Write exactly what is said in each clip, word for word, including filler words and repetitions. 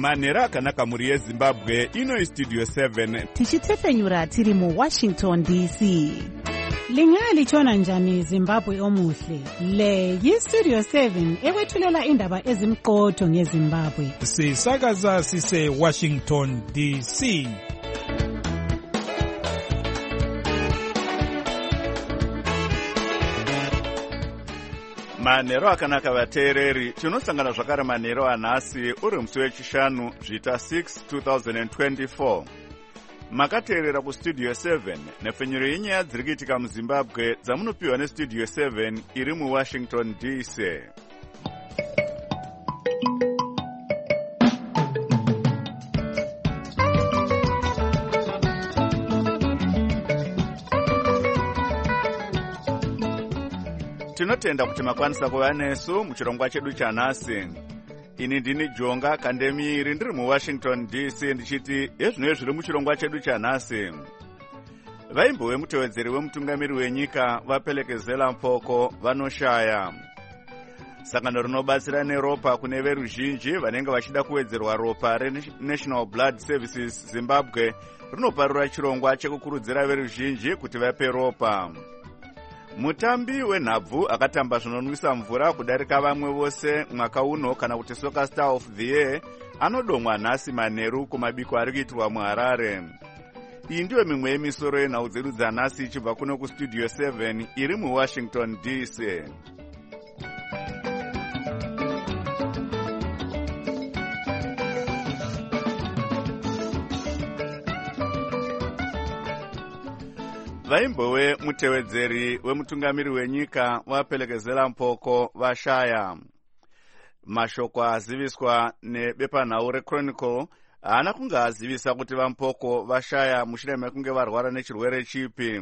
manhero akanaka mhuri yezimbabwe. Ino studio seven tichitsefenyura tiri muwashington D C. Lingalitshona njani Zimbabwe omuhle? Le yi-Studio seven ekwethulela indaba ezimqotho ngeZimbabwe. Sisakaza sise Washington D C. manhero akanaka vateereri, tinosangana zvakare manhero anhasi uri musi wechishanu zvita six two thousand twenty-four. Makateerera kustudio seven nepfenyuro yenyaya dziri kuitika muzimbabwe dzamunopiwa nestudio seven iri muwashington D C. Tinotenda kuti makwanisa kuva nesu muchirongwa chedu chanhasi. Ini ndini Jonga Kandemiri ndiri muwashington D C ndichiti ezvinoi zviri muchirongwa chedu chanhasi. Vaimbo vemutevedzeri wemutungamiri wenyika vapelekezela mpoko vanoshaya. Sangano rinobatsira neropa kune veruzhinji vanenge vachida kuwedzerwa ropa reNational Blood Services Zimbabwe rinoparura chirongwa chekukurudzira veruzhinji kuti vape ropa. Mutambi wenhabvu akatamba zvinonwisa mvura kudarika vamwe vose mwaka uno kana kuti Soccer Star of the Year anodomwa nhasi manheru kumabiko ari kuitwa muHarare. Iyi ndiyo mimwe yemisoro yenhau dzedu dzanhasi ichibva kuno kustudio seven iri muwashington D C. Vaimbo wemutevedzeri wemutungamiri wenyika vapelekezela mpoko vashaya. Mashoko aziviswa nebepanhau reChronicle haana kunge azivisa kuti vampoko vashaya mushure mekunge varwara nechirwere chipi.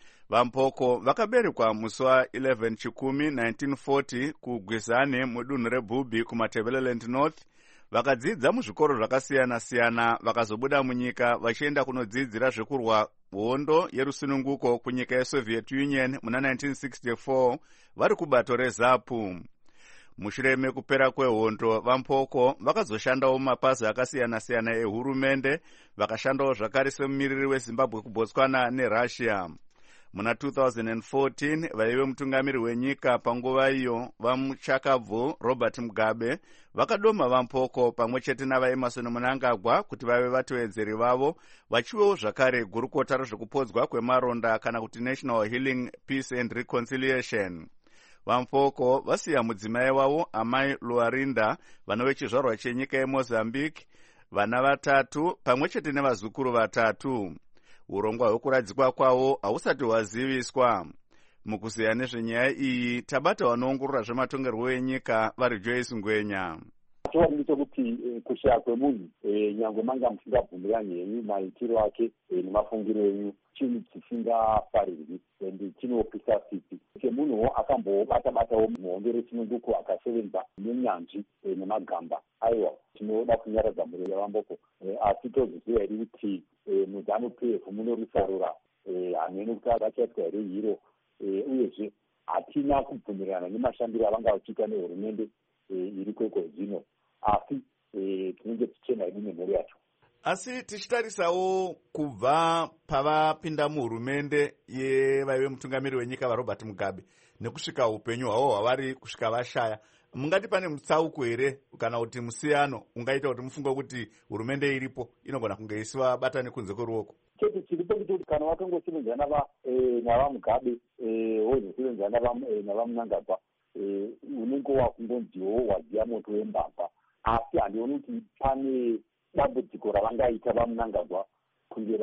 Vampoko vakaberekwa musi wa11 chikumi nineteen forty kuGwizane mudunhu reBubi kuMatabeleland North. Vakadzidza muzvikoro zvakasiyana-siyana vakazobuda munyika vachienda kunodzidzira zvekurwa hondo yerusununguko kunyika yeSoviet Union muna nineteen sixty-four vari kubato reZapu. Mushure mekupera kwehondo vampoko vakazoshandawo mumapazi akasiyana-siyana ehurumende, vakashandawo zvakare semumiriri weZimbabwe kuBotswana neRussia. Muna two thousand fourteen vaive mutungamiri wenyika panguva iyo vamuchakabvu Robert Mugabe vakadoma vampoko pamwe chete navaEmerson Mnangagwa kuti vave vatevedzeri vavo, vachiwewo zvakare gurukota rezvekupodzwa kwemaronda kana kuti National Healing Peace and Reconciliation. Vampoko vasiya mudzimai wavo Amai Luarinda vano vechizvarwa chenyika yeMozambique, vana vatatu pamwe chete nevazukuru vatatu. Urongwa hwekuradzikwa kwavo hausati hwaziviswa. Mukuziya nezvenyaya iyi tabata vanoongorora zvematongerwo enyika vari Joyce Ngwenya. Chiwanicho kuti kushaya kwemunhu nyange manga musingabvumirani henyu maitiro ake nemafungiro enyu chinhu chisingafarirwi ende chinopisa sipi. Chemunhuwo akambobata-batawo muhondo rechinunguko akasevenza nenyanzvi nemagamba. Aiwa, tinoda kunyaradza mhuri yavampoko. Asi toziziva here kuti muZanu P F muno rusarura hamene kuti akachaitwa here hiro, uyezve hatina kubvumirana nemashandiro avanga vachiita nehurumende iri kweko zvino, asi tinenge tichena hedu nemhuri yacho. Asi tichitarisawo kubva pavapinda muhurumende yevaive mutungamiri wenyika vaRobert Mugabe nekusvika upenyu hwavo hwavari kusvika vashaya, mungati pane mutsauko here kana kuti musiyano ungaita kuti mufunge kuti hurumende iripo inogona kunge isiva batani kunze kweruoko? Chete chiripo kuti kana wakangosevenzana navaMugabe wozosevenzana navaMnangagwa unenge wakungonziwo waziya moto wembavha, asi handioni kuti pane dambudziko ravangaita vaMnangagwa kunge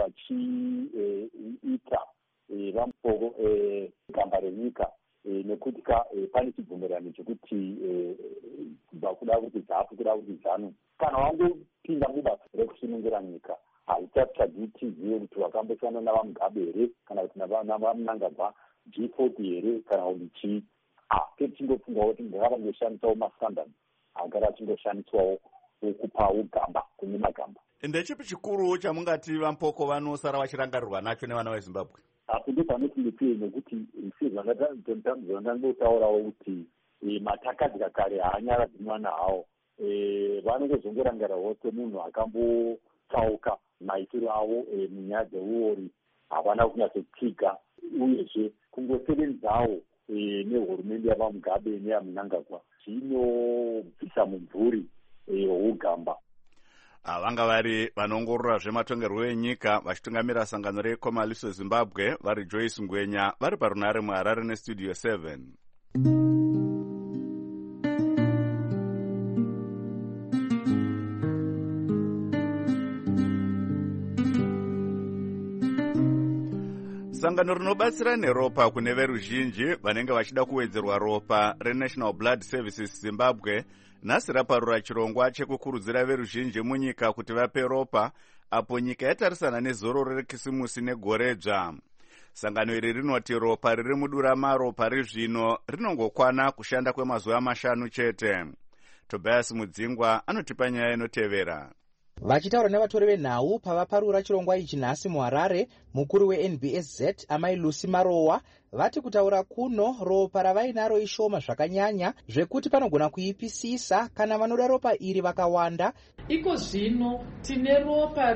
vachiita vampoko gamba renyika, nekuti pane chibvumirano chekuti kubva kuda kuti Zapu kuda kuti Zanu kana wangopinda mubasa rekusunungura nyika haitachadi tizive kuti wakambosiyana navaMugabe here kana kuti navaMnangagwa G forty here kana kuti chii. Asi tingofungawo kuti ngavangoshandisawo maskandani agara achingoshandiswawo kupawo gamba kune magamba. Ndechipi chikuru chamungati vampoko vanosara vachirangarirwa nacho nevana veZimbabwe? Apo ndipo panotindipiwe nekuti zvandangotsaurawo kuti matakadzika kare haanyaradzi mwana hawo, e, vanongozongorangarawo semunhu akambotsauka maitiro avo e, munyaya dzeuori havana kunyatsotsiga uyezve kungosevenzawo e, nehurumende yavamugabe neyamunangagwa zvinobvisa mumvuri wougamba. vanga vari vanongorora zvematongerwo enyika vachitungamira sangano rekomaliso zimbabwe vari Joyce Ngwenya vari parunare muHarare nestudio seven. Sangano rinobatsira neropa kune veruzhinji vanenge vachida kuwedzerwa ropa reNational Blood Services Zimbabwe nhasi raparura chirongwa chekukurudzira veruzhinji munyika kuti vape ropa apo nyika yatarisana nezororo rekisimusi negore dzva. Sangano iri rinoti ropa riri mudura maro pari zvino rinongokwana kushanda kwemazuva mashanu chete. Tobias Mudzingwa anotipa nyaya inotevera. Vachitaura nevatori venhau pavaparura chirongwa ichi nhasi muHarare, mukuru weN B S Z Amai Lucy Marowa vati kutaura kuno ropa ravainaro ishoma zvakanyanya zvekuti panogona kuipisisa kana vanoda ropa iri vakawanda. Iko zvino tine ropa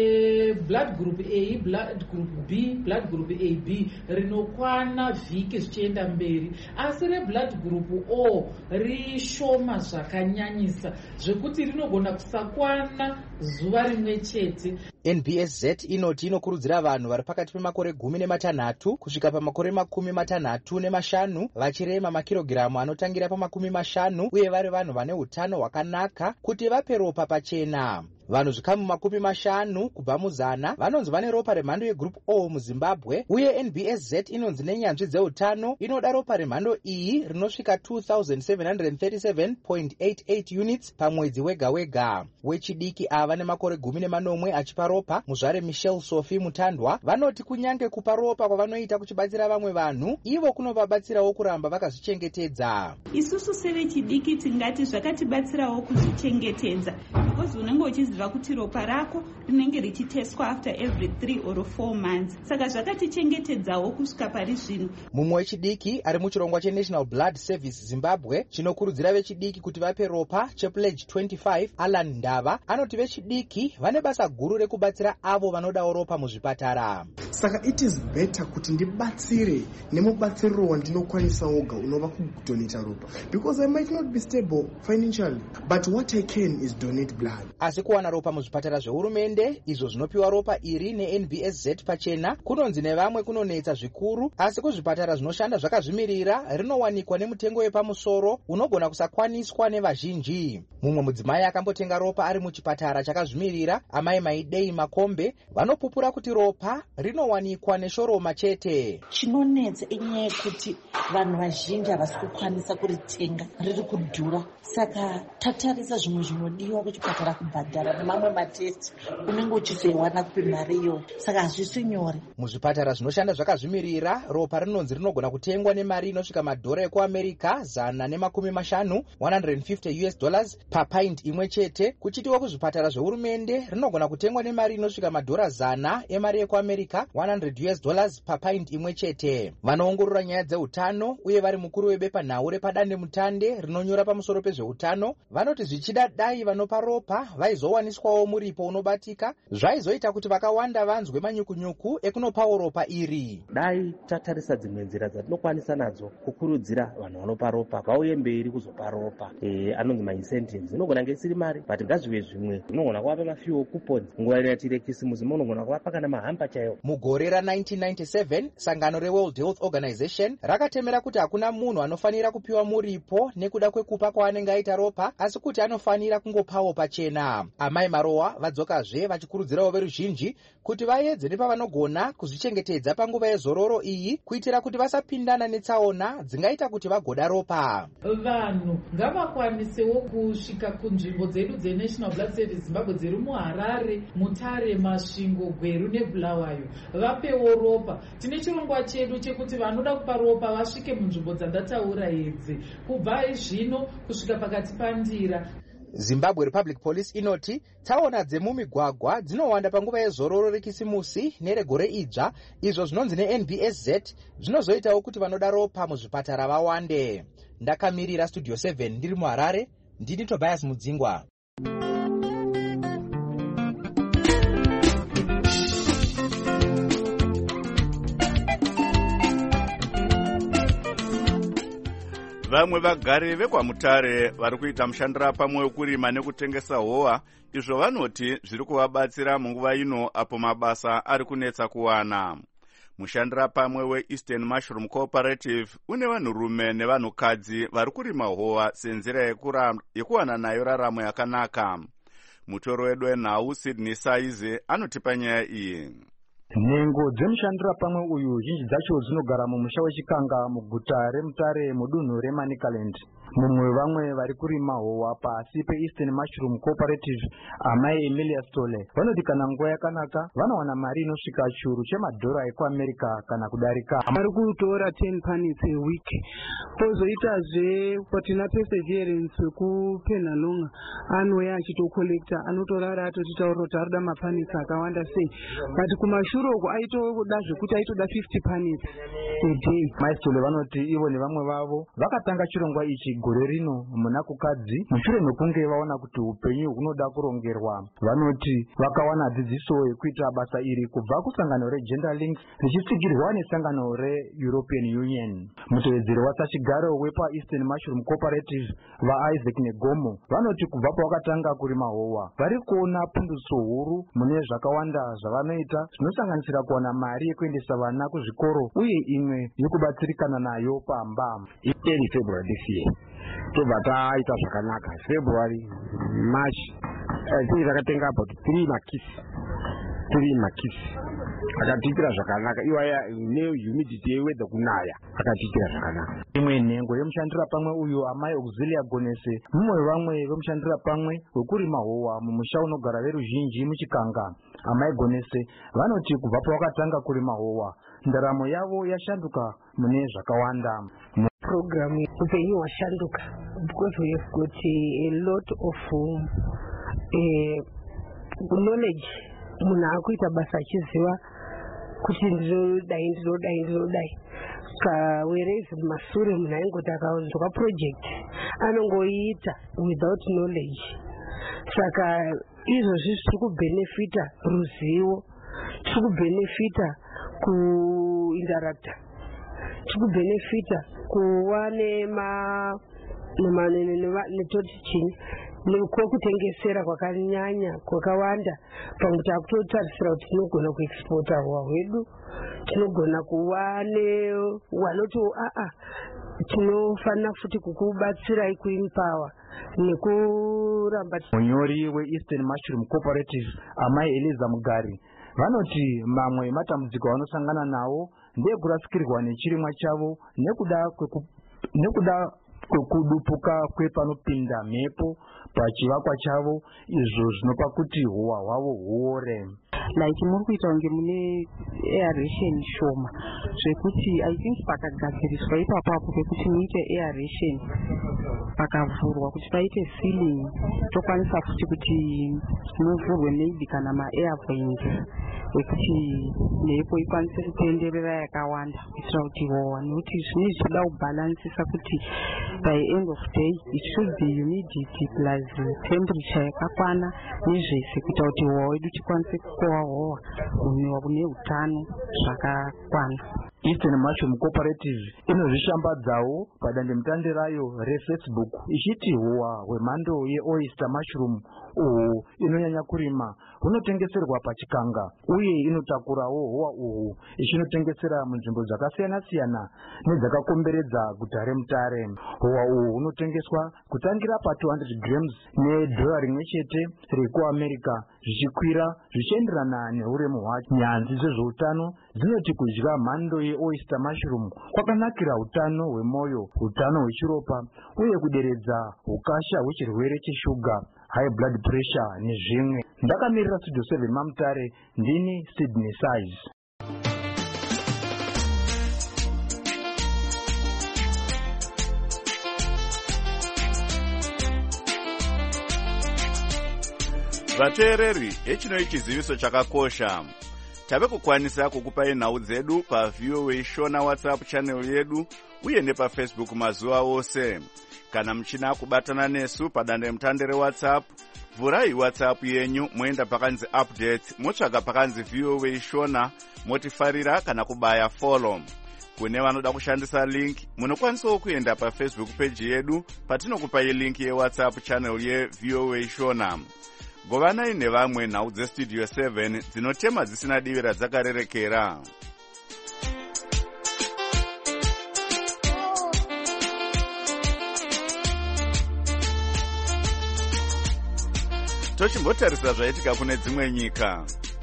reblood group A, blood group B, blood group A B rinokwana vhiki zvichienda mberi, asi reblood group O rishoma zvakanyanyisa zvekuti rinogona kusakwana zuva rimwe chete. N B S Z inoti inokurudzira vanhu vari pakati pemakore gumi nematanhatu kusvika pamakore makumi matanhatu nemashanu vachirema makirogiramu anotangira pamakumi mashanu uye vari vanhu vane utano hwakanaka kuti vape ropa pachena. Vanhu zvikamu makumi mashanu kubva muzana vanonzi vane ropa remhando yegroup O muZimbabwe uye N B S Z inonzi nenyanzvi dzeutano inoda ropa remhando iyi rinosvika two thousand seven hundred thirty-seven point eight eight units pamwedzi wega wega. Wechidiki ava nemakore gumi nemanomwe achipa ropa muzvare Michelle Sophie Mutandwa vanoti kunyange kupa ropa kwavanoita kuchibatsira vamwe vanhu ivo kunovabatsirawo kuramba vakazvichengetedza. Isusu sevechidiki tingati zvakatibatsirawo kuzvichengetedza because unenge uchiziva kuti ropa rako rinenge richiteswa after every three or four months, saka zvakatichengetedzawo kusvika pari zvino. Mumwe wechidiki ari muchirongwa cheNational Blood Service Zimbabwe chinokurudzira vechidiki kuti vape ropa chePledge twenty-five Alan Ndava anoti vechidiki vane basa guru rekubatsira avo vanodawo ropa muzvipatara. Saka it is better kuti ndibatsire nemubatsiriro wandinokwanisa woga unova kudonata ropa because I might not be stable financially but what I can is donate blood. Asi kuwana ropa muzvipatara zvehurumende izvo zvinopiwa ropa iri neN B S Z pachena kunonzi nevamwe kunonetsa zvikuru, asi kuzvipatara zvinoshanda zvakazvimirira rinowanikwa nemutengo wepamusoro unogona kusakwaniswa nevazhinji. Mumwe mudzimai akambotenga ropa ari muchipatara chakazvimirira Amai Maidei Makombe vanopupura kuti ropa rinowanikwa neshoroma chete. Chinonetsa inyaya yekuti vanhu vazhinji havasi kukwanisa kuritenga, riri kudhura, saka tatarisa zvimwe zvinodiwa kuchipatara kubhadhara nemamwe matesti unenge uchizoiwana kupi mari iyoyo, saka hazvisi nyore. Muzvipatara zvinoshanda zvakazvimirira ropa rinonzi rinogona kutengwa nemari inosvika madhora ekuAmerica zana nemakumi mashanu one hundred fifty US dollars papint imwe chete, kuchitiwa kuzvipatara zvehurumende rinogona kutengwa nemari inosvika madhora zana emari ekuAmerica one hundred US dollars papint imwe chete. Vanoongorora nyaya dzeutano uye vari mukuru webepa nhau repadande mutande rinonyora pamusoro pezveutano vanoti zvichida dai vanopa ropa vaizowaniswawo muripo unobatika zvaizoita kuti vakawanda vanzwe manyukunyuku ekunopawo ropa iri. Dai tatarisa dzimwe nzira dzatinokwanisa nadzo kukurudzira vanhu vanopa ropa vauye mberi kuzopa ropa, e, anonzi maincentives. Inogona ngesiri mari but ngazvive zvimwe, unogona kuvapa mafiwo coupons nguva inoyatire kisimusi, unogona kuvapa kana mahamba chaiwo. Mugore ra1997 sangano reWorld Health Organization rakatemera kuti hakuna munhu anofanira kupiwa muripo nekuda kwekupa kwaanenge aita ropa, asi kuti anofanira kungopawo pachena. Amai Marowa vadzokazve vachikurudzirawo veruzhinji kuti vaedze nepavanogona kuzvichengetedza panguva yezororo iyi kuitira kuti vasapindana netsaona dzingaita kuti vagoda ropa. Vanhu ngavakwanisewo kusvika kunzvimbo dzedu dzeNational Blood Service Zimbabwe dziri muHarare, Mutare, Masvingo, Gweru neBulawayo vapewo ropa. Tine chirongwa chedu chekuti vanoda kupa ropa vasvike munzvimbo dzandataura idzi kubva zvino kusvika pakati pandira. Zimbabwe Republic Police inoti tsaona dzemumigwagwa dzinowanda panguva yezororo rekisimusi neregore idzva, izvo zvinonzi neN B S Z zvinozoitawo kuti vanoda ropa muzvipatara vawande. Ndakamirira Studio seven ndiri muHarare, ndini Tobias Mudzingwa. Vamwe vagari vekwaMutare vari kuita mushandira pamwe wekurima nekutengesa howa, izvo vanoti zviri kuvabatsira munguva ino apo mabasa ari kunetsa kuwana. Mushandira pamwe weEastern Mushroom Cooperative une vanhurume nevanhukadzi vari kurima howa senzira yekuwana nayo raramo yakanaka. Mutoro wedu wenhau Sydney Saize anotipa nyaya iyi. Nhengo dzemushandira pamwe uyu zhinji dzacho dzinogara mumusha wechikanga muguta reMutare mudunhu reManicaland. Mumwe vamwe vari kurima howa pasi peEastern Mushroom Cooperative, amai Emilia Stole, vanoti kana nguva yakanaka vanowana mari inosvika churu chemadhora ekuAmerica kana kudarika. Vari kutora ten panits a week. Pozoitazve patina perseverance wekupenhalonga anouya achitokolekta, anotorara atotitaura kuti arida mapanits akawanda sei, but kumashure uko aitoda zvekuti aitoda fifty panits a day. Maistole vanoti ivo nevamwe vavo vakatanga chirongwa ichi gore rino muna kukadzi mushure mekunge vaona kuti upenyu hunoda kurongerwa. Vanoti vakawana dzidziso yekuita basa iri kubva kusangano reGender Links richitsigirwa nesangano reEuropean Union. Mutevedzeri wasachigaro wepaEastern Mushroom Cooperative vaIsaac Negomo vanoti kubva pavakatanga kurima howa vari kuona punduso huru mune zvakawanda zvavanoita zvinosanganisira kuwana mari yekuendesa vana kuzvikoro uye imwe yekubatsirikana nayo pamba. Early February this year tobva taita zvakanaka. February, March, I think takatenga about three makisi three makisi akatiitira zvakanaka. Iwaya nehumidity yeweather kunaya akatiitira zvakanaka. Imwe nhengo yemushandira pamwe uyu amai Auxilia Gonese, mumwe vamwe vemushandira pamwe wekurima howa mumusha unogara veruzhinji muchikanga. Amai Gonese vanoti kubva pavakatanga kurima howa ndaramo yavo yashanduka mune zvakawanda. Program upenyu hwashanduka because we have got a lot of uh, knowledge. Munhu akuita basa achiziva kuti ndinodai ndinodai ndinodai ka whereas mashure munhu aingoti akaonzwa project anongoita without knowledge. Saka izvozvi zviri kubenefita ruzivo, tiri kubenefita kuinteracta, tiri kubenefita kuva netoti chini kwekutengesera kwakanyanya kwakawanda pakuti akutotarisira kuti tinogona kuexporta howa hwedu, tinogona kuva newanoti aa tinofanira futi kukubatsirai kuimpower nekuramba. Munyori weEastern Mushroom Cooperative amai Eliza Mugari vanoti mamwe matambudziko vanosangana nawo ndekurasikirwa nechirimwa chavo nekuda kweku nekuda kwekudupuka kwepanopinda mhepo pachivakwa chavo, izvo zvinopa kuti howa hwavo huore. Like muri kuita kunge mune aeration shoma zvekuti I think pakagadziriswa ipapapo pekuti muite aeration pakavhurwa kuti paite ceiling tokwanisa futi kuti muvhurwe maybe kana maair vents ekuti mhepo ikwanise kutenderera yakawanda kuitira kuti howa, nekuti zvinenge zvichida kubhalansisa kuti by end of day it should be humidity plus temperature yakakwana nezvese kuita kuti howa wedu tikwanise kukohwa howa kunwiwa kune utano zvakakwana. Eastern Mushroom Cooperative inozvishambadzawo padandemutande rayo reFacebook ichiti howa hwemhando yeOyster mushroom uhu inonyanya kurima hunotengeserwa pachikanga uye inotakurawo howa uhu ichinotengesera munzvimbo dzakasiyana-siyana nedzakakomberedza guta reMutare. Howa uhu hunotengeswa kutangira pa two hundred grams nedhora rimwe chete rekuAmerica zvichikwira zvichienderana neuremu hwacho. Nyanzvi dzezveutano dzinoti kudya mhando yeOyster mushroom kwakanakira utano hwemwoyo, utano hwechiropa uye kuderedza ukasha hwechirwere cheshuga, high blood pressure nezvimwe. Ndakamirira Studio seven maMutare, ndini Sydney Size. Vateereri, echino ichiziviso chakakosha. tave kukwanisa kukupai nhau dzedu pavoa shona whatsapp channel yedu uye nepafacebook mazuva ose. Kana muchina kubatana nesu padandemutande rewhatsapp, vhurai whatsapp yenyu moenda pakanzi updates, motsvaga pakanzi voa shona, motifarira kana kubaya follow. Kune vanoda kushandisa link, munokwanisawo kuenda pafacebook page yedu patinokupai link yewhatsapp channel yevoa shona. Govanai nevamwe nhau dzestudio seven dzinotema dzisina divi radzakarerekera. Tochimbotarisa zvaitika kune dzimwe nyika.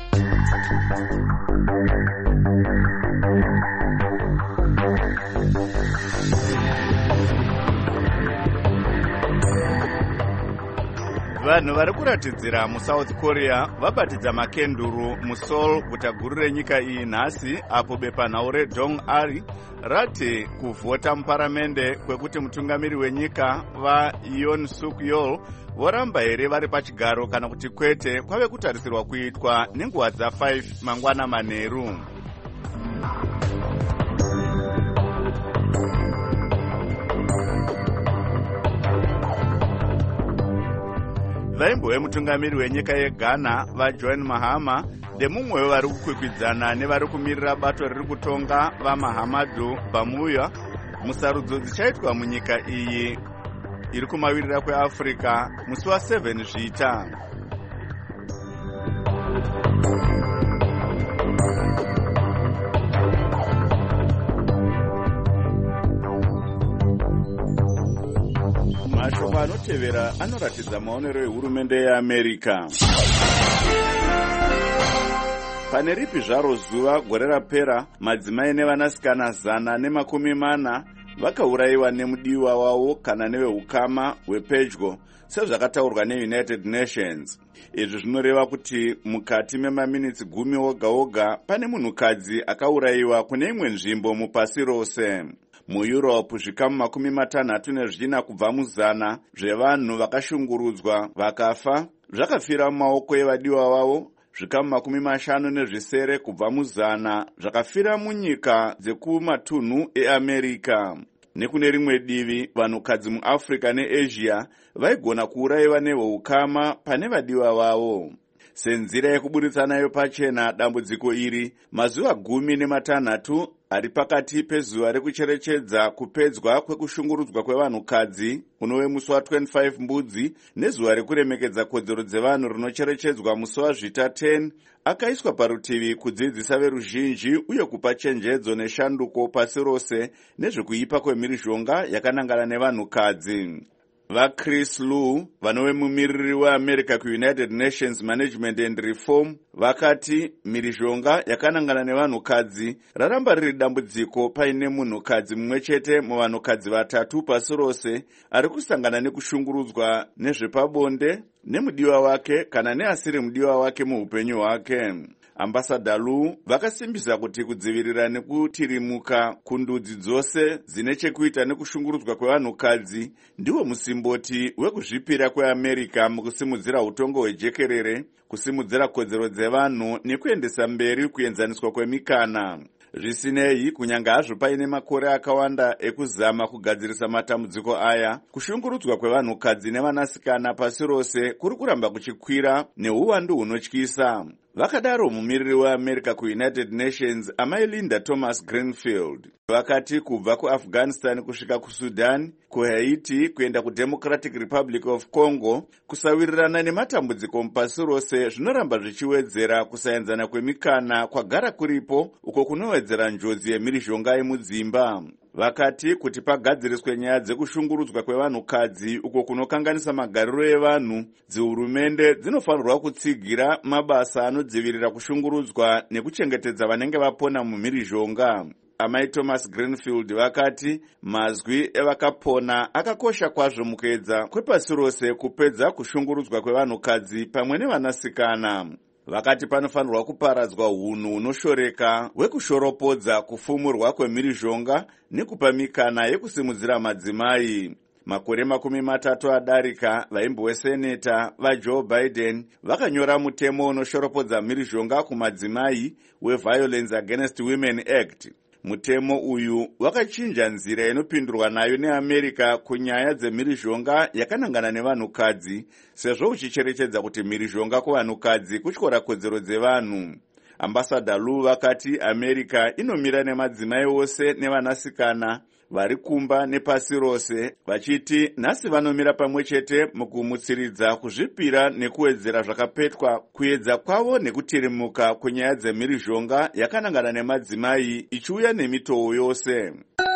Vanhu vari kuratidzira muSouth Korea vabatidza makenduru muSeoul, guta guru renyika iyi nhasi, apo bepanhau reDong Ari rati kuvhota muparamende kwekuti mutungamiri wenyika vaYoon Suk Yeol voramba here vari pachigaro kana kuti kwete kwave kutarisirwa kuitwa nenguva dza5 mangwana manheru. Vaimbo vemutungamiri wenyika yeGhana vaJohn Mahama ndemumwe wevari kukwikwidzana nevari kumirira bato riri kutonga vaMahamadu Bawumia musarudzo dzichaitwa munyika iyi iri kumavirira kweAfrica musi wa7 Zvita. Mashoko anotevera anoratidza maonero ehurumende yeAmerica. Pane ripi zvaro zuva gore rapera, madzimai nevanasikana zana nemakumi mana vakaurayiwa nemudiwa wavo kana nevehukama hwepedyo sezvakataurwa neUnited Nations. Izvi zvinoreva kuti mukati memaminitsi gumi oga oga pane munhukadzi akaurayiwa kune imwe nzvimbo mupasi rose. MuEurope zvikamu makumi matanhatu nezvina kubva muzana zvevanhu vakashungurudzwa vakafa zvakafira mumaoko evadiwa vavo, zvikamu makumi mashanu nezvisere kubva muzana zvakafira munyika dzekumatunhu eAmerica. Nekune rimwe divi, vanhukadzi muAfrica neAsia vaigona kuurayiwa neveukama pane vadiwa vavo. Senzira yekuburitsa nayo pachena dambudziko iri, mazuva gumi nematanhatu ari pakati pezuva rekucherechedza kupedzwa kwekushungurudzwa kwevanhukadzi kunove musi wa25 Mbudzi nezuva rekuremekedza kodzero dzevanhu rinocherechedzwa musi waZvita ten, akaiswa parutivi kudzidzisa veruzhinji uye kupa chenjedzo neshanduko pasi rose nezvekuipa kwemhirizhonga yakanangana nevanhukadzi. VaChris Lu, vanove mumiriri weAmerica kuUnited Nations Management and Reform, vakati mhirizhonga yakanangana nevanhukadzi raramba riri dambudziko paine munhukadzi mumwe chete muvanhukadzi vatatu pasi rose ari kusangana nekushungurudzwa nezvepabonde nemudiwa wake kana neasiri mudiwa wake muupenyu hwake. Ambassador Lu vakasimbisa kuti kudzivirira nekutirimuka kundudzi dzose dzine chekuita nekushungurudzwa kwevanhukadzi ndiwo musimboti wekuzvipira kweAmerica mukusimudzira utongo hwejekerere, kusimudzira kodzero dzevanhu nekuendesa mberi kuenzaniswa kwemikana. Zvisinei, kunyanga hazvo paine makore akawanda ekuzama kugadzirisa matambudziko aya, kushungurudzwa kwevanhukadzi nevanasikana pasi rose kuri kuramba kuchikwira neuwandu hunotyisa. Vakadaro mumiriri weAmerica kuUnited Nations amai Linda Thomas Greenfield vakati kubva kuAfghanistan kusvika kuSudan, kuHaiti kuenda kuDemocratic Republic of Congo, kusawirirana nematambudziko mupasi rose zvinoramba zvichiwedzera kusaenzana kwemikana kwagara kuripo uko kunowedzera njodzi yemhirizhonga yemudzimba. Vakati kuti pagadziriswe nyaya dzekushungurudzwa kwevanhukadzi uko kunokanganisa magariro evanhu, dzihurumende dzinofanirwa kutsigira mabasa anodzivirira kushungurudzwa nekuchengetedza vanenge vapona mumhirizhonga. Amai Thomas Greenfield vakati mazwi evakapona akakosha kwazvo mukuedza kwepasi rose kupedza kushungurudzwa kwevanhukadzi pamwe nevanasikana. Vakati panofanirwa kuparadzwa hunhu hunoshoreka hwekushoropodza kufumurwa kwemhirizhonga nekupa mikana yekusimudzira madzimai. makore makumi matatu adarika vaimboweseneta vajoe Biden vakanyora mutemo unoshoropodza mhirizhonga kumadzimai weViolence Against Women Act. Mutemo uyu wakachinja nzira inopindurwa nayo neAmerica kunyaya dzemhirizhonga yakanangana nevanhukadzi, sezvo uchicherechedza kuti mhirizhonga kuvanhukadzi kutyora kodzero dzevanhu. Ambassador Lu vakati America inomira nemadzimai ose nevanasikana vari kumba nepasi rose, vachiti nhasi vanomira pamwe chete mukumutsiridza kuzvipira nekuwedzera zvakapetwa kuedza kwavo nekutirimuka kunyaya dzemhirizhonga yakanangana nemadzimai ichiuya nemitoo yose.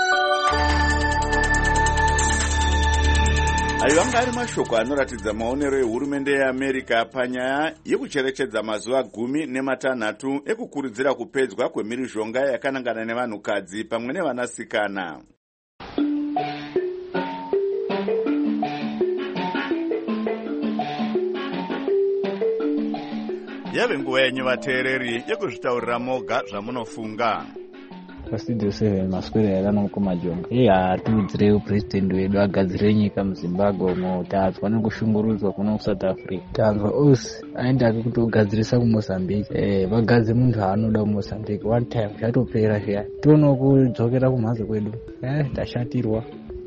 Ayo vanga ari mashoko anoratidza maonero ehurumende yeAmerica panyaya yekucherechedza mazuva gumi nematanhatu ekukurudzira kupedzwa kwemhirizhonga yakanangana nevanhukadzi pamwe nevanasikana. Yave nguva yenyu vateereri yekuzvitaurira moga zvamunofunga. Pastudio seven maswera yakanoko majonga iye haatiudzire upresident wedu agadzire nyika muZimbabwe umo tanzwa nekushungurudzwa kuno kuSouth Africa. Tanzwa osi aenda ake kutogadzirisa kuMozambique. Eh vagadze muntu haanoda kuMozambique one time zvatopera zviya. Tono kudzokera kumhatso kwedu. Eh tashatirwa.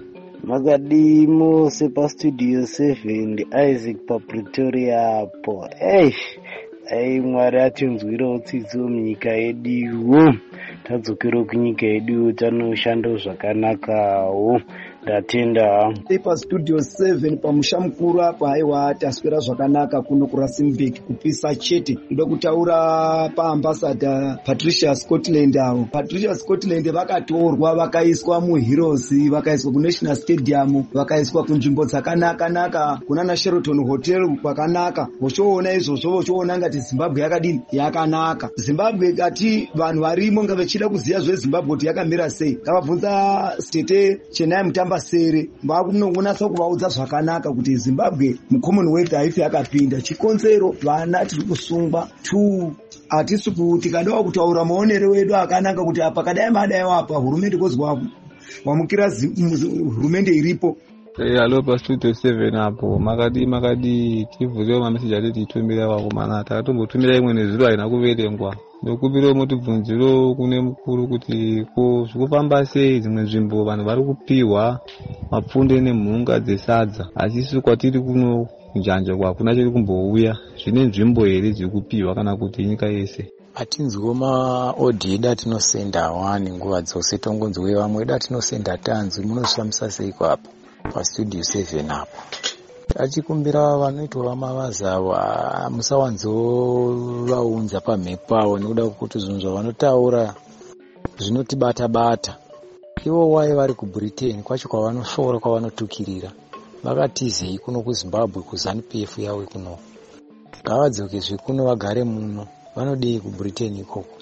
Magadi mose pastudio seven Isaac paPretoria po. Eh ai Mwari atinzwirawo tsitsi munyika yeduwo. Tadzokera kunyika yedu tanoshanda zvakanakawo. Ndatenda. Paper Studio seven pamusha mukuru apa aiwa taswera zvakanaka kuno kuRustenburg kupisa chete. Ndoda kutaura paambassador Patricia Scotland avo. Patricia Scotland vakatorwa vakaiswa muHeroes, vakaiswa kuNational Stadium, vakaiswa kunzvimbo dzakanaka naka kunana Sheraton Hotel kwakanaka. Vochoona izvozvo vochoona ngati Zimbabwe yakadini yakanaka. Zimbabwe ngati vanhu varimo ngavechida kuziya zveZimbabwe kuti yakamira sei. Ngavabvunza state Chennai Mutamba sere vakunongonasa kuvaudza zvakanaka kuti Zimbabwe muCommonwealth haifi yakapinda. Chikonzero vana tiri kusungwa tu hatisi kuti kadawa kutaura maonero wedu akanaka kuti apa kadai madai wapa hurumende kozwa wamukira hurumende iripo. Eh alo pa Studio seven apo makadi makadi tivhuzewo mameseji ati titumira vakomana takatombotumira imwe nezuro haina kuverengwa. Ndokupiro mutibvunziro kune mukuru kuti ko zvikufamba sei dzimwe nzvimbo vanhu vari kupiwa mapfunde nemhunga dzesadza, asi isu kwatiri kuno njanja kwakuna chiri kumbouya. Zvine nzvimbo here dziri kupiwa kana kuti nyika yese? Hatinzwi maodhi edu atinosenda awani nguva dzose, tongonzwe vamwe edu atinosenda tanzwi. Munozvifambisa sei kwapo paStudio seven apo? Achikumbira vanoitora mavaza ava musawanzovaunza pamhepo avo nekuda kuti zvinhu zvavanotaura zvinotibata-bata. Ivo wai vari kuBritain kwacho kwavanoshoora kwavanotukirira vakatizei kuno kuZimbabwe kuZANU-P F yavo kuno. Ngavadzokezve kuno vagare muno, vanodei kuBritain ikoko.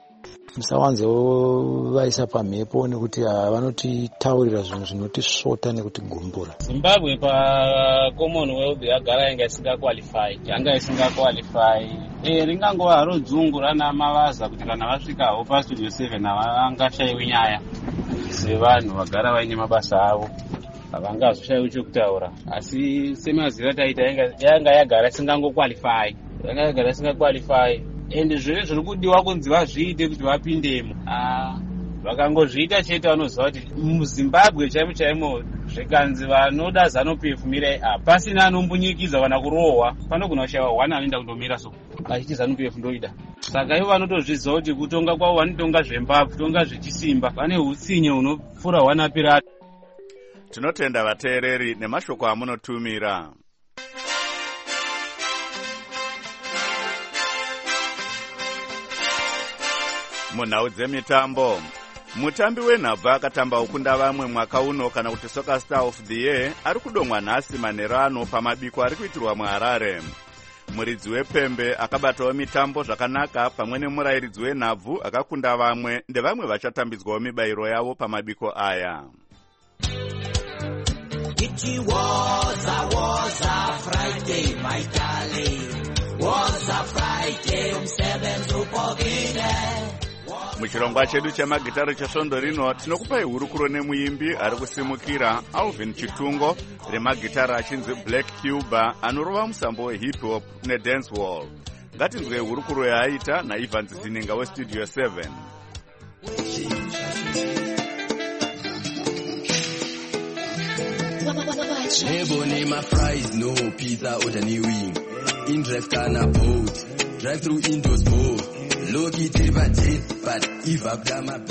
Musawanzovaisa pamhepo nekuti vanotitaurira zvinhu zvinotisvota nekutigumbura. Zimbabwe pa Commonwealth yagara yanga isingaqualify, yanga isingaqualify. Eh ringangova haro dzungu rana mavaza kuti kana vasvikawo paStudio seven havangashaiwi nyaya sevanhu vagara vaine mabasa avo havangazoshayiwi chokutaura. Asi semaziva taita yanga yagara isingangoqualify, yanga yagara isingaqualify. Ende zviri zviri kudiwa kunzi vazviite kuti vapindemo. Ah, vakangozviita chete vanoziva kuti muZimbabwe chaimo chaimo zvikanzi vanoda ZANU-P F mirai apa, pasina anombunyikiza kana kurohwa, panogona kushayiwa one anoenda kundomira so vachiti ZANU-P F ndoida. Saka ivo vanotozviziva kuti kutonga kwavo vanotonga zvembabvu, kutonga zvechisimba, vane utsinye hunopfuura one apirati. Tinotenda vateereri nemashoko amunotumira. Munhau dzemitambo, mutambi wenhabva akatamba ukunda vamwe mwaka uno kana kuti Soccer Star of the Year ari kudomwa nhasi manheru ano pamabiko ari kuitirwa muHarare. Muridzi wepembe akabatawo mitambo zvakanaka pamwe nemurayiridzi wenhabvu akakunda vamwe, ndevamwe vachatambidzwawo mibayiro yavo pamabiko aya. It was a was a Friday, my darling. Was a Friday, um seven upogine. Muchirongwa chedu chamagitare chesvondo rino tinokupai hurukuro nemuimbi ari kusimukira Alvin Chitungo remagitare achinzi Black Cuba anorova musambo wehip hop nedancehall. Ngatinzwe hurukuro yaaita naIvan Zininga westudio seven. Nebo nema fries, no pizza or the new wing. In drive kana boat, drive through indoors boat. Loki triva jet, but if I've done my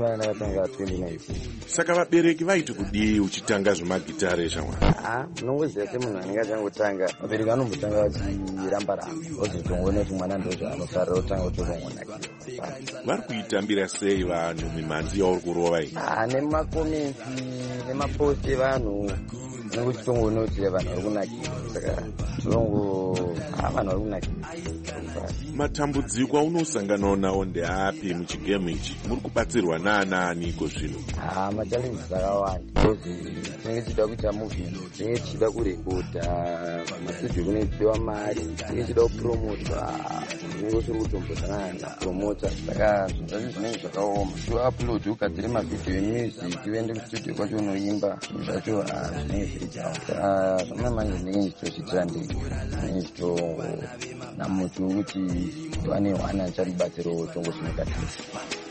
Saka vabereki vaiti kudii uchitanga zvemagitare shamwari? Ah, unongoziva semunhu anenge achangotanga. Vabereki vanombotanga vachiramba ramba. Vozotongoona kuti mwana ndozvaanofarira kutanga kutorongonakira. Vari kuitambira sei vanhu mimhanzi yauri kurova iyi? Ah, nemakomenti nemapost evanhu unenge uchitongoona kuti vanhu vari kunakira. Saka tongo ah vanhu vari kunakira. Matambudziko aunosanganawo nawo ndeapi muchigemu ichi? Muri kubatsirwa naaniko zvino? Ah, machallenges akawanda. Because tinenge tichida kuita movement, tinenge tichida kurekodha, mastudio kune tichiwa mari, tinenge tichida kupromota, tinenge usiri kutombozana napromota. Saka zvinhu zvacho zvinenge zvakaoma. Toupload ugadzire mavhidhiyo emusic, uende kustudio kwacho unoimba, zvinhu zvacho zvinenge zviri chavo. Saka zvamai manje ndinenge ndichitochitira ndege, ndinenge ndichitonamuti wekuti wane hwana acharibatsirawo chongo chinokatisa.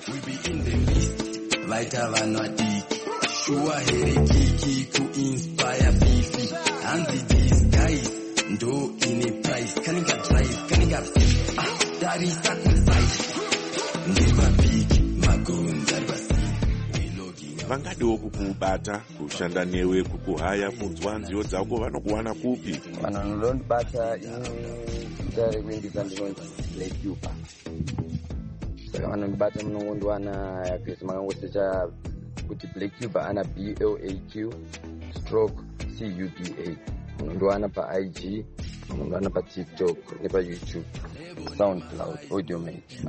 Vaita vanwadiki shuwa herekiki kuinspire fifi hanzi these guys ndo ine price kaninga drive kaninga ah darisa kunside ndivapiki magonza basi vangadiwo kukubata kushanda newe kukuhaya munzwanziyo dzako vanokuwana kupi? Vanhu vanondibata ita rekuindisa ndinonzi Black Cuba. Saka vanondibata munongondiwana yakuisa makangosecha kuti Black Cuba ana B L A Q stroke C U B A. Munondiwana pa I G, munondiwana pa TikTok nepa YouTube, SoundCloud, Audiomate.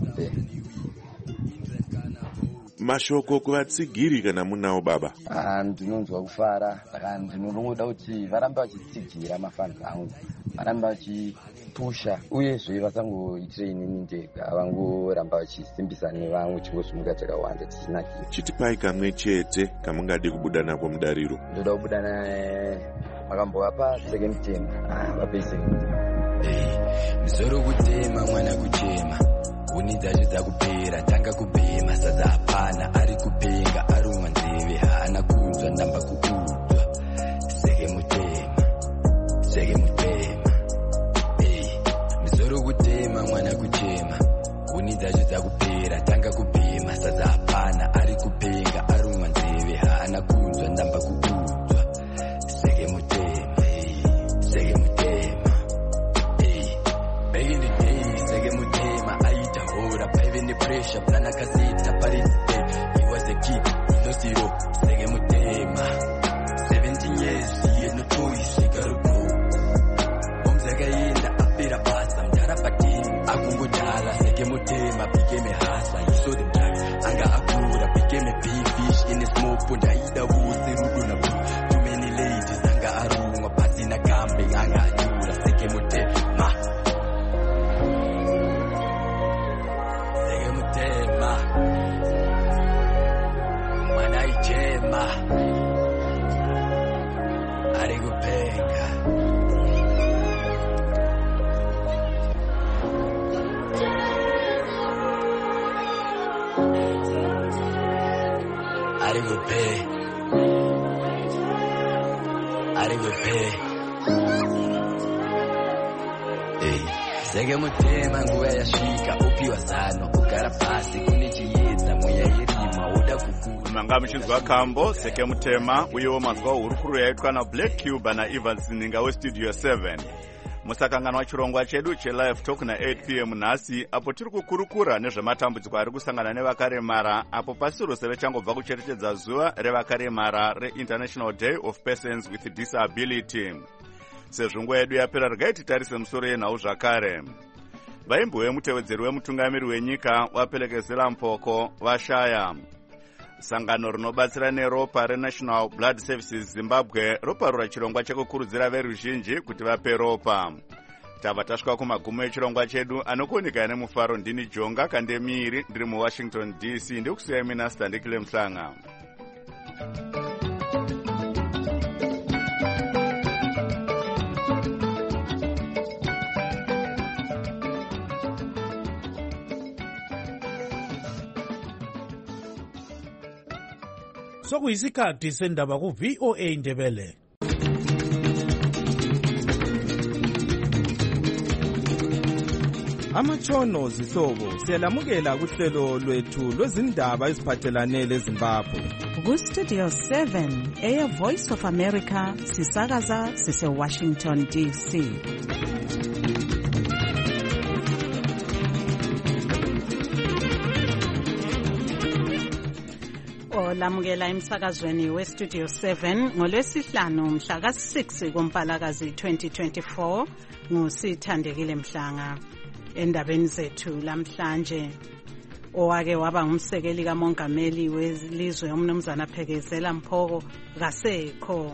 Mashoko kuvatsigiri kana munawo baba? Ah, ndinonzwa kufara. Saka ndinoda kuti varambe vachitsigira mafans angu, varambe vachipusha, uyezve vasangoitire inini ndega, vangoramba vachisimbisa nevamwe chingosumuka chakawanda tichinakira. Chitipai kamwe chete kamungade kubuda nako mudariro. Ndoda kubuda naye makambovapa second term. Ah, vape second. Eh, mzoro kutema mwana kuchema. Uni dzacho dzakupera tanga kubhema sadza hapana ari kupenga arumwa nzeve haana kunzwa ndamba kuudzwa seke mutema seke mutema ei mizoro kutema mwana kuchema uni dzacho dzakupera tanga kubhema sadza hapana ari kupenga arumwa nzeve haana kunzwa ndamba kuudzwa seke mutema ei seke mutema ei back in the day seke mutema the pressure plana kasita paris he was a kid no zero sege mutema seventeen years he no choice garuko omzaka yenda apira pasa mdara patini akungojala sege mutema became a hustler he saw the drugs anga akura became a big fish in a small pond aida wusi rudu na bu too many ladies anga arunga pasi na kambe anga ajura sege mutema Manaichema Arigupenga Arigupe Arigupe Ei Sege mutema nguwa yasvika upiwa zano kugara pasi kune chiyedza mweya yerima uda kukura. Manga muchinzwa kambo seke mutema uyewo mazwa hurukuro yaitwa na Black Cuba naIvan Zininga westudio seven. Musakanganwa chirongwa chedu chelive talk na eight p m nhasi apo tiri kukurukura nezvematambudziko ari kusangana nevakaremara apo pasi rose vachangobva kucherechedza zuva revakaremara reInternational Day of Persons with Disability. Sezvo nguva yedu yapera regai titarise musoro yenhau zvakare. Vaimbo vemutevedzeri wemutungamiri wenyika wapelekezera mpoko vashaya. Sangano rinobatsira neropa reNational Blood Services Zimbabwe roparura chirongwa chekukurudzira veruzhinji kuti vape ropa. tabva tasvika kumagumo echirongwa chedu. Anokuonekana nemufaro ndini Jonga Kandemiri, ndiri muWashington D C. Ndikusiyai mina Standikile Mhlanga. Sokuyisikhathi sendaba ku V O A Ndebele. Amatshono zihlobo siyalamukela kuhlelo lwethu lwezindaba eziphathelane leZimbabwe. Ku Studio seven Air Voice of America sisakaza sise Washington D C. Olamukela emsakazweni we Studio seven ngolwesihlanu mhla ka six kuMpalakazi twenty twenty-four nguSithandekile Mhlanga. Endabeni zethu lamhlanje, owake waba ngumsekeli kamongameli welizwe umnumzana Phekezela Mphoko kasekho.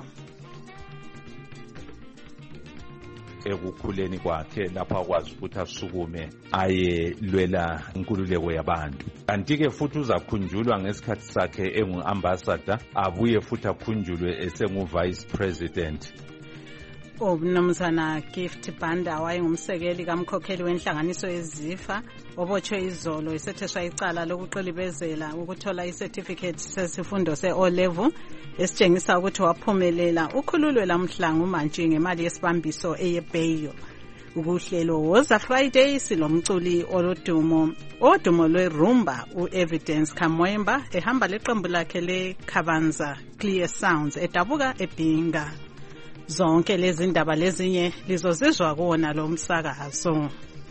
Ekukhuleni kwakhe lapha kwazi ukuthi asukume ayelwela inkululeko yabantu. Kanti-ke futhi uzakhunjulwa ngesikhathi sakhe engu-ambassador, abuye futhi akhunjulwe esengu-vice president. Umnumzana Gift Banda wayengumsekeli kamkhokheli wenhlanganiso yeZIFA obotshwe izolo esetheswa icala lokuqilibezela ukuthola icertificate sesifundo se-O level esitshengisa ukuthi waphumelela. Ukhululwe lamhlanga uMantshi ngemali yesibambiso eyebheyo. Ukuhlelo Woza Friday silomculi olodumo odumo lwerumba uEvidence Kamwemba ehamba leqembu lakhe leKhabanza Clear Sounds edabuka eBhinga. Zonke lezi ndaba lezinye lizozizwa kuona lo msakazo.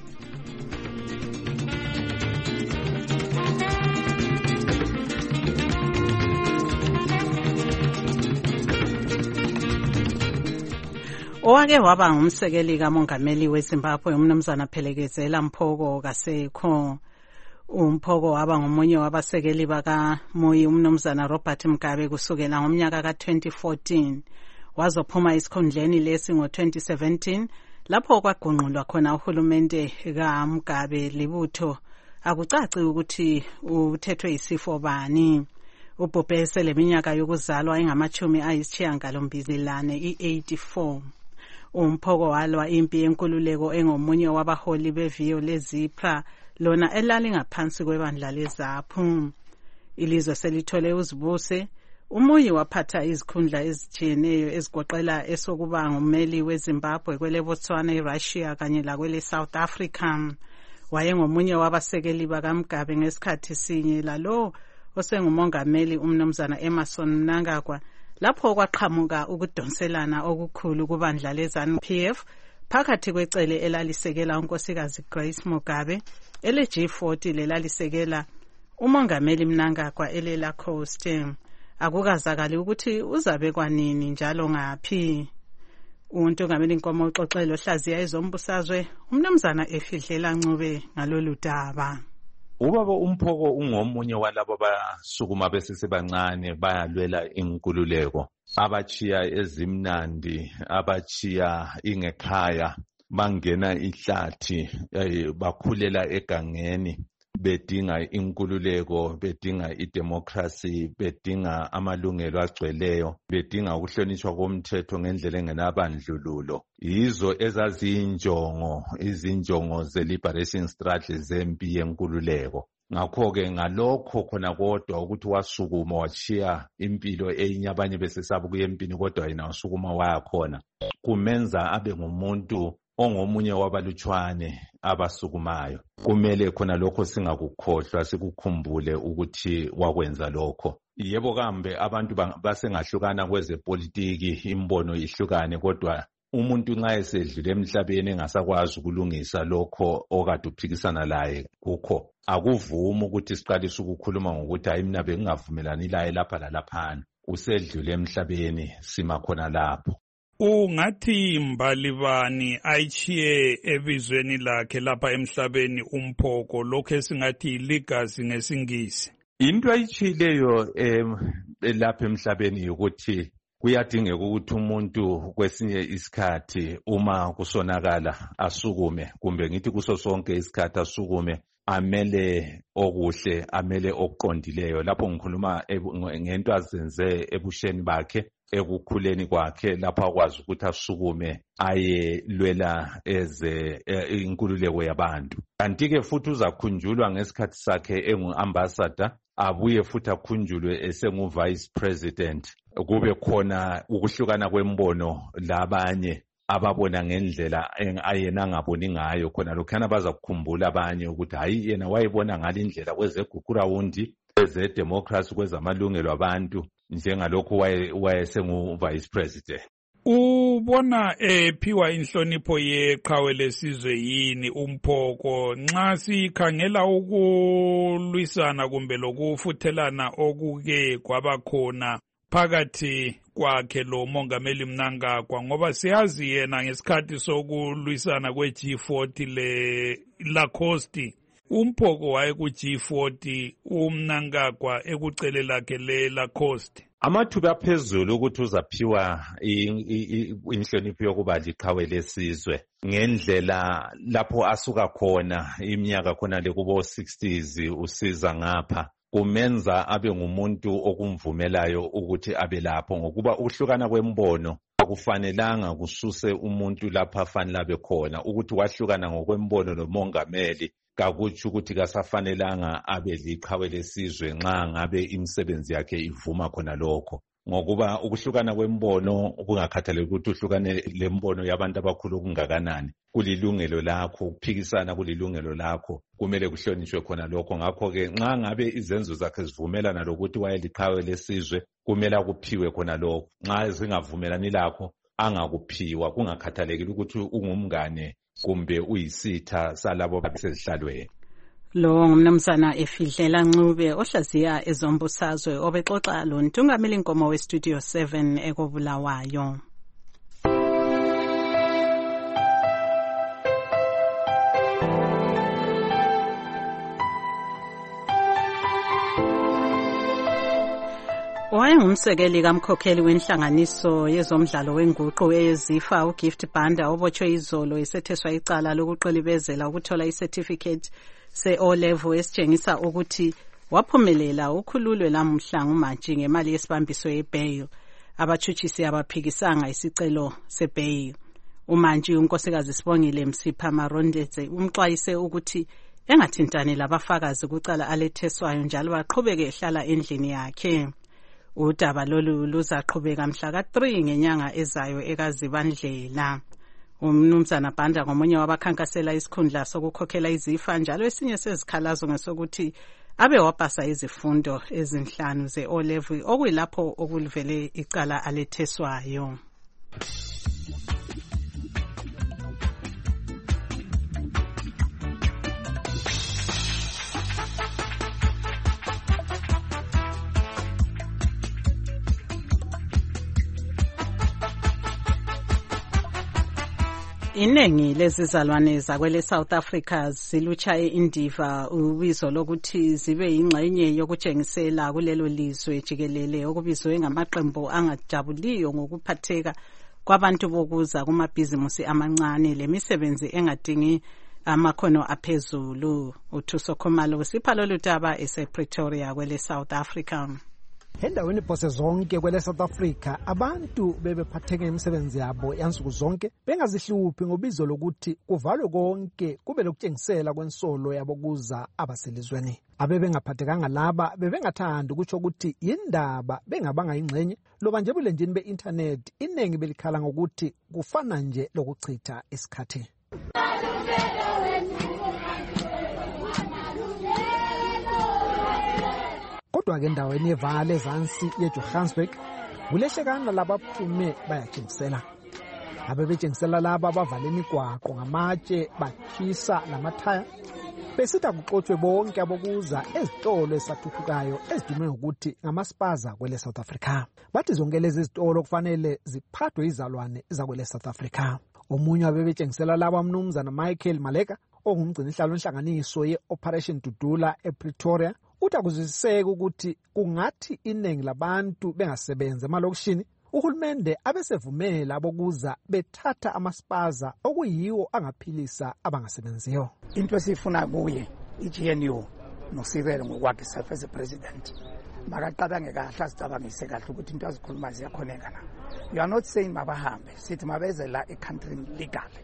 Owake waba ngumsekeli kamongameli weZimbabwe umnumzana Phekezela Mphoko kasekho. Umphoko waba ngomunye wabasekeli baka Moyi umnumzana Robert Mugabe kusukela ngomnyaka ka twenty fourteen. Wazophuma isikhundleni lesi ngo twenty seventeen lapho kwagungqulwa khona uhulumende kaMugabe libutho akucaci ukuthi uthethwe isifo bani. Ubhubhese leminyaka yokuzalwa engamachumi ayisishiyagalombili lane i-eighty-four. Umphoko walwa impi yenkululeko engomunye wabaholi beviyo leZIPRA lona elali ngaphansi kwebandla leZAPU. Ilizwe selithole uzibuse. Umuyi waphatha izikhundla ezitshiyeneyo ezigoqela esokuba ngumeli weZimbabwe kwele Botswana, eRussia kanye lakwele South Africa. Wayengomunye wabasekeli bakaMugabe ngesikhathi sinye lalo osengumongameli umnumzana Emmerson Mnangagwa lapho kwaqhamuka ukudonselana okukhulu kubandla leZANU P F phakathi kwecele elalisekela unkosikazi Grace Mugabe ele G forty lelalisekela umongameli Mnangagwa elela Coast. Akukazakali ukuthi uzabe kwanini njalo ngaphi. Untongameli inkomo uxoxelo hlaziya ezombusazwe umnumzana efidlela Ncube ngalolu daba. Ubaba uMphoko ungomunye walabo basukuma besesebancane bayalwela inkululeko, abachiya ezimnandi, abachiya ingekhaya, bangena ihlathi, bakhulela egangeni bedinga inkululeko, bedinga idemocracy, bedinga amalungelo agcweleyo, bedinga ukuhlonishwa komthetho ngendlela engenabandlululo. Yizo ezaziyinjongo, izinjongo ze-liberation strategy zempi yenkululeko. Ngakho-ke ngalokho khona kodwa ukuthi wasukuma wachiya impilo enye abanye besesaba kuye empini kodwa yena wasukuma wayakhona, kumenza abe ngumuntu ongomunye wabalutshwane abasukumayo. Kumele khona lokho singakukhohlwa, sikukhumbule ukuthi wakwenza lokho. Yebo kambe abantu basengahlukana kwezepolitiki, imbono ihlukane, kodwa umuntu nxa esedlule emhlabeni engasakwazi ukulungisa lokho okade uphikisana laye kukho, akuvumi ukuthi siqalise ukukhuluma ngokuthi hayi mina bengingavumelani laye lapha lalaphana. Usedlule emhlabeni, sima khona lapho. Ungathi mbalibani ayichiye ebizweni lakhe lapha emhlabeni uMphoko, lokho esingathi legacy ngesingisi? Into ayichileyo lapha emhlabeni ukuthi kuyadingeka ukuthi umuntu kwesinye isikhathi uma kusonakala asukume, kumbe ngithi kuso sonke isikhathi asukume, amele okuhle, amele okuqondileyo. Lapho ngikhuluma ngento azenze ebusheni bakhe, ekukhuleni kwakhe, lapho akwazi ukuthi asukume ayelwela eze inkululeko yabantu. Kanti-ke futhi uzakhunjulwa ngesikhathi sakhe engu-ambassador, abuye futhi akhunjulwe esengu-vice president. Kube khona ukuhlukana kwembono labanye ababona ngendlela ayena angaboni ngayo, khona lokhana bazakukhumbula abanye ukuthi hayi yena wayebona ngalindlela kwezegugurawundi, kwezedemocracy, kwezamalungelo abantu, njengalokhu wayesengu-vice president. Ubona ephiwa inhlonipho yeqhawe lesizwe yini uMphoko nxa sikhangela ukulwisana kumbe lokufuthelana okuke kwabakhona phakathi kwakhe lo Mongameli Mnangagwa, ngoba siyazi yena ngesikhathi sokulwisana kwe-G forty le Lacoste uMphoko waye ku-G forty, uMnangagwa ekucele lakhe le Lacoste. Amathuba aphezulu ukuthi uzaphiwa inhlonipho yokuba liqhawe lesizwe ngendlela lapho asuka khona, iminyaka khona lekubo sixties usiza ngapha, kumenza abe ngumuntu okumvumelayo ukuthi abe lapho, ngokuba ukuhlukana kwembono akufanelanga kususe umuntu lapha afanele abe khona. Ukuthi wahlukana ngokwembono nomongameli kakutsho ukuthi kasafanelanga abe liqhawe lesizwe nxa ngabe imisebenzi yakhe ivuma khona lokho, ngokuba ukuhlukana kwembono kungakhathaleki ukuthi uhlukane lembono yabantu abakhulu kungakanani, kulilungelo lakho, ukuphikisana kulilungelo lakho, kumele kuhlonishwe khona lokho. Ngakho-ke nxa ngabe izenzo zakhe zivumelana lokuthi wayeliqhawe lesizwe, kumele akuphiwe khona lokho. Nxa zingavumelani lakho, angakuphiwa, kungakhathalekile ukuthi ungumngane kumbe uyisitha salabo abasezihlalweni. Lo ngumnumzana Efidlela Ncube ohlaziya ezombusazwe obexoxa lo Ntungameli Nkomo we-Studio seven ekobulawayo. Wayengumsekeli kamkhokheli wenhlanganiso yezomdlalo wenguqu eyezifa uGift Banda obotshwe izolo esetheswa icala lokuqilibezela ukuthola icertificate se-O level esitshengisa ukuthi waphumelela ukhululwe lamuhla nguMantshi ngemali yesibambiso ye-bail. Abatshutshisi abaphikisanga isicelo se-bail. uMantshi unkosikazi Sibongile Msipha Marondeze umxwayise ukuthi engathintani labafakazi kucala aletheswayo njalo baqhubeke ehlala endlini yakhe. Udaba lolu luzaqhubeka mhla ka three ngenyanga ezayo eKazibandlela. Umnumzana Banda ngomunye wabakhankasela isikhundla sokukhokhela izifa njalo esinye sezikhalazo ngesokuthi abe wapasa izifundo ezinhlanu ze-O level okuyilapho okulivele icala aletheswayo. Inengi lezizalwane zakwele South Africa zilutshaye indiva ubizo lokuthi zibe yingxenye yokutshengisela kulelo lizwe jikelele okubizwe ngamaqembu angajabuliyo ngokuphatheka kwabantu bokuza kumabhizimusi amancane lemisebenzi engadingi amakhono aphezulu. uThuso Khumalo usipha lolu daba esePretoria kwele South Africa. Endaweni phose zonke kwele South Africa abantu bebephatheke imisebenzi yabo yansuku zonke bengazihluphi ngobizo lokuthi kuvalwe konke kube lokutshengisela kwensolo yabo kuza abaselizweni. Abe bengaphathekanga laba bebengathanda ukuthi ukuthi yindaba bengabanga ingxenye loba nje bulenjini be-internet inengi belikhala ngokuthi kufana nje lokuchitha isikhathi. Kodwa ke endaweni yevale ezansi yeJohannesburg kulehlekana labaphume bayatshengisela. Abebetshengisela laba bavala imigwaqo ngamatshe bakhisa lamathaya besitha kuxotshe bonke abokuza ezitolo esathuthukayo ezidume ngokuthi ngamaspaza kwele South Africa. Bathi zonke lezi izitolo kufanele ziphathwe izalwane zakwele South Africa. Omunye wabebetshengisela laba mnumzana Michael Maleka ongumgcini inhlalo nhlanganiso ye-Operation Dudula ePretoria uthi akuzwisiseke ukuthi kungathi inengi labantu bengasebenza emalokishini uhulumende abesevumela bokuza bethatha amaspaza okuyiwo angaphilisa abangasebenziyo. Into esifuna kuye i-G N U noSirele ngokwakhe self as a president makacabange kahle azicabangise kahle ukuthi into azikhuluma ziyakhoneka na. You are not saying mabahambe sithi mabeze la e-country legally.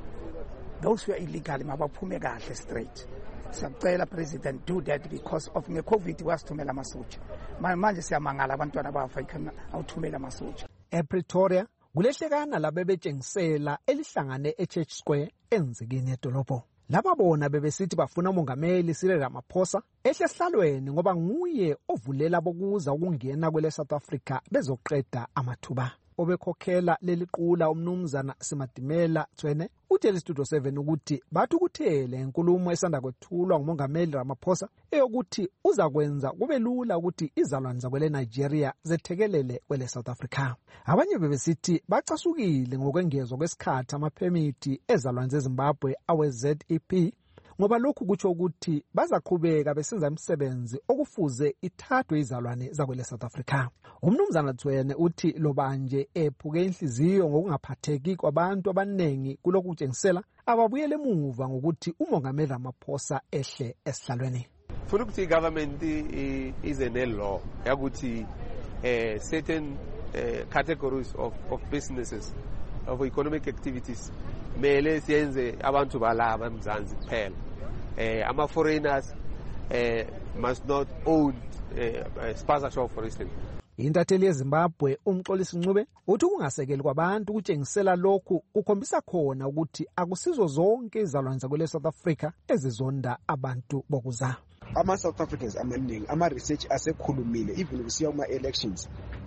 Those who are illegally mabaphume kahle straight. Siyacela president do that because of nge-COVID wasithumela amasotsha. Manje siyamangala abantwana bafa ikhona awuthumela amasotsha. ePretoria kulehlekana labebetshengisela elihlangane eChurch Square enzikini edolobho. Laba bona bebesithi bafuna umongameli Cyril Ramaphosa ehle esihlalweni ngoba nguye ovulela bokuza ukungena kwele South Africa bezoqeda amathuba. Obekhokhela leli qula umnumzana Simadimela Tshwene uthe Studio seven ukuthi bathi ukuthele inkulumo esanda kwethulwa ngumongameli Ramaphosa eyokuthi uzakwenza kube lula ukuthi izalwane zakwele Nigeria zethekelele kwele South Africa. Abanye bebesithi bacasukile ngokwengezwa kwesikhathi amaphemiti ezalwane zeZimbabwe awe Z E P ngoba lokhu kutsho ukuthi bazaqhubeka besenza imisebenzi okufuze ithathwe izalwane zakwele South Africa. Umnumzana Tshwene uthi lobanje ephuke inhliziyo ngokungaphatheki kwabantu abanengi kulokhu kutshengisela ababuyele emuva ngokuthi umongameli Ramaphosa ehle esihlalweni. Funa ukuthi government is a law yakuthi eh certain uh, categories of of businesses of economic activities mele siyenze abantu balaba eMzansi kuphela. Eh ama foreigners eh must not own uh, spaza shop for instance. Intatheli yeZimbabwe umxolisi Ncube uthi kungasekeli kwabantu kutshengisela lokhu ukhombisa khona ukuthi akusizo zonke izalwane zakwele South Africa ezizonda abantu bokuza. Ama South Africans amaningi ama research asekhulumile even kusiya kuma elections.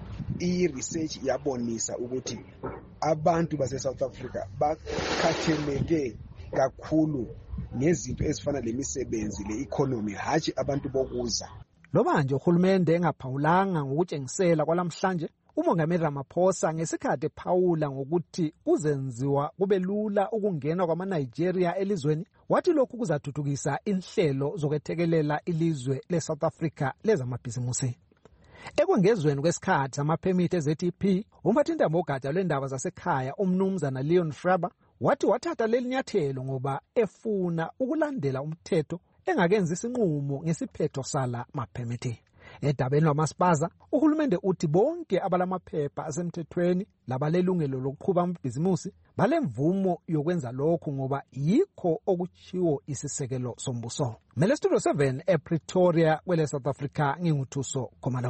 I research yabonisa ukuthi abantu base South Africa bakhatheleke kakhulu nezinto ezifana lemisebenzi le economy hathi abantu bokuza. Lobanje uhulumende engaphawulanga ngokutshengisela kwalamhlanje umongameli Ramaphosa ngesikhathi ephawula ngokuthi kuzenziwa kube lula ukungena kwama Nigeria elizweni wathi lokhu kuzathuthukisa inhlelo zokwethekelela ilizwe le South Africa lezamabhizimusi. Ekwengezweni kwesikhathi amaphemiti e-Z E P umphathintambo ogatsha lwendaba zasekhaya umnumzana Leon Fraber wathi wathatha leli nyathelo ngoba efuna ukulandela umthetho engakenzi isinqumo ngesiphetho sala maphemiti. Edabeni lwamaspaza uhulumende uthi bonke abalamaphepha asemthethweni labalelungelo lokuqhuba amabhizimusi balemvumo yokwenza lokhu ngoba yikho okuchiwo isisekelo sombuso. Mele Studio seven ePretoria kwele South Africa nginguthuso Khomalo.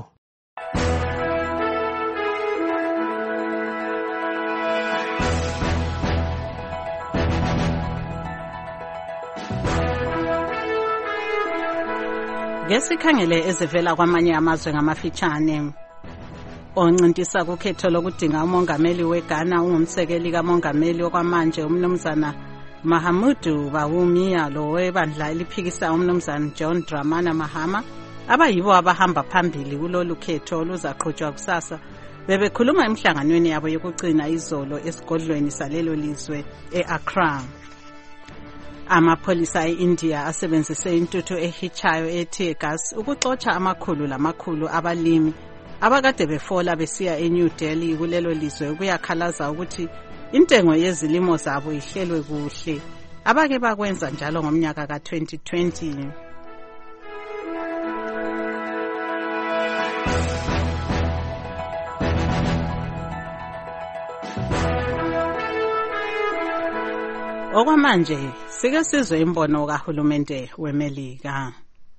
Ngesikhangele ezivela kwamanye amazwe ngamafitshane oncintisa kukhetho lokudinga umongameli weGhana ungumsekeli kamongameli okwamanje umnumzana Mahamudu Bawumia lo webandla eliphikisa umnumzana John Dramani Mahama abayibo abahamba phambili kulolu khetho oluzaqhutshwa kusasa bebekhuluma emhlanganweni yabo yokucina izolo esigodlweni salelo lizwe eAccra. Amapholisa e-India asebenzise intuthu ehichayo ethi gas ukuxotsha amakhulu lamakhulu abalimi abakade befola besiya eNew Delhi kulelo lizwe ukuyakhalaza ukuthi intengo yezilimo zabo ihlelwe kuhle abake bakwenza njalo ngomnyaka ka twenty twenty. Okwamanje sike sizwe imbono kahulumende weMelika.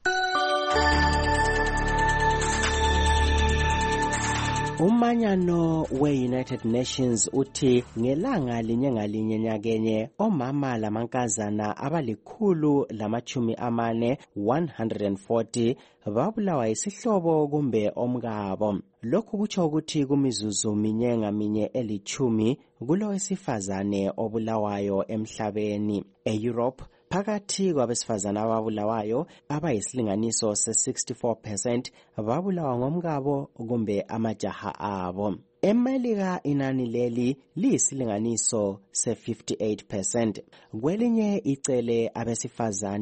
Umanyano we-United Nations uthi ngelanga linye ngalinye nyakenye omama lamankazana abalikhulu lamachumi amane one hundred forty babulawa isihlobo kumbe omkabo. Lokhu kutsho ukuthi kumizuzu minye ngaminye elichumi kulo wesifazane obulawayo emhlabeni. E-Europe phakathi kwabesifazana ababulawayo abayisilinganiso se sixty-four percent babulawa ngomkabo kumbe amajaha abo. eMelika inani leli liyisilinganiso se fifty-eight percent. Kwelinye icele abesifazane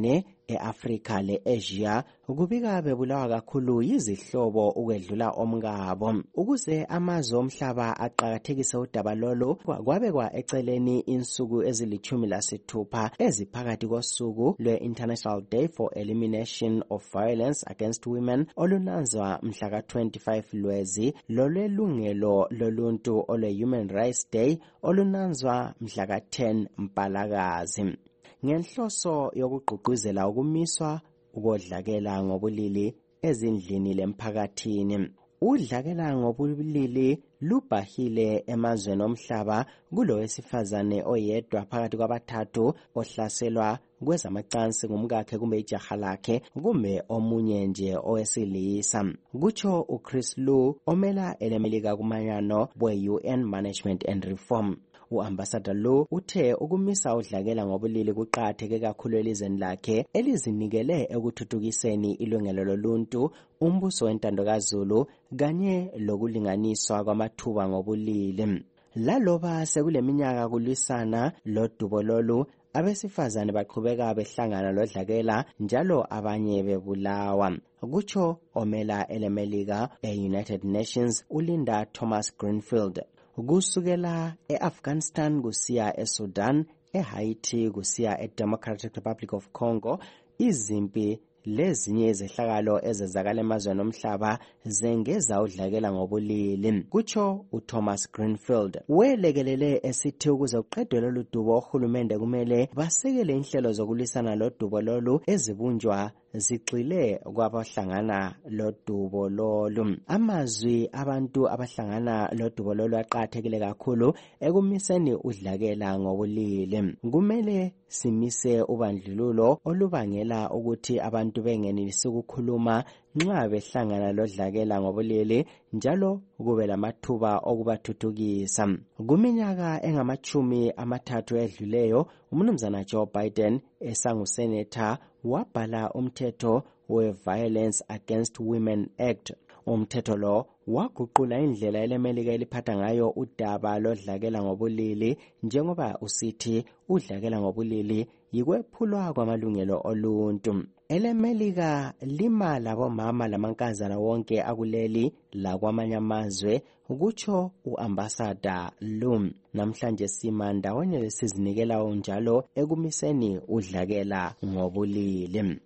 e-Afrika le-Asia kubika bebulawa kakhulu yizihlobo ukwedlula omkabo. Ukuze amazwe omhlaba aqakathekise udaba lolu kwabekwa eceleni insuku ezilithumi lasithupha eziphakathi kosuku lwe-International Day for Elimination of Violence Against Women olunanzwa mhla ka twenty-five Lwezi lolwelungelo loluntu olwe-Human Rights Day olunanzwa mhla ka ten Mpalakazi. Ngenhloso yokugqugquzela ukumiswa ukodlakela ngobulili ezindlini lemphakathini. Udlakela ngobulili lubhahile emazweni omhlaba kulowesifazane oyedwa phakathi kwabathathu ohlaselwa kwezamacansi ngumkakhe kumbe ijaha lakhe kumbe omunye nje owesilisa. Kutsho uChris Lu omela elemelika kumanyano we-U N Management and Reform. U-Ambassador Lu uthe ukumisa udlakela ngobulili kuqakatheke kakhulu elizweni lakhe elizinikele ekuthuthukiseni ilungelo loluntu, umbuso wentando kaZulu kanye lokulinganiswa kwamathuba ngobulili. Laloba sekuleminyaka kulwisana lodubo lolu, abesifazane baqhubeka behlangana lodlakela njalo abanye bebulawa. Kutsho omela elemelika e-United Nations uLinda Thomas Greenfield. Kusukela e-Afghanistan kusiya eSudan, eHaiti kusiya eDemocratic Republic of Congo, izimpi lezinye izehlakalo ezenzakala emazweni omhlaba zengeza udlakela ngobulili. Kutsho uThomas Greenfield. Welekelele esithi ukuze uqedwe lolu dubo uhulumende kumele basekele inhlelo zokulwisana lodubo lolu ezibunjwa zigxile kwabahlangana lodubo lolu. Amazwi abantu abahlangana lodubo lolu aqakathekile kakhulu ekumiseni udlakela ngobulili. Kumele simise ubandlululo olubangela ukuthi abantu bengenelisi ukukhuluma nxa behlangana lodlakela ngobulili njalo kube lamathuba okubathuthukisa. Kuminyaka engamachumi amathathu edluleyo, umnumzana Joe Biden esangusenator wabhala umthetho we-Violence Against Women Act. Umthetho lo waguqula indlela elemelika eliphatha ngayo udaba lodlakela ngobulili njengoba usithi udlakela ngobulili yikwephulwa kwamalungelo oluntu. Elemelika lima labomama lamankazana wonke akuleli lakwamanye amazwe, kutsho u-Ambassador Lu. Namhlanje sima ndawonye lesizinikela njalo ekumiseni udlakela ngobulili.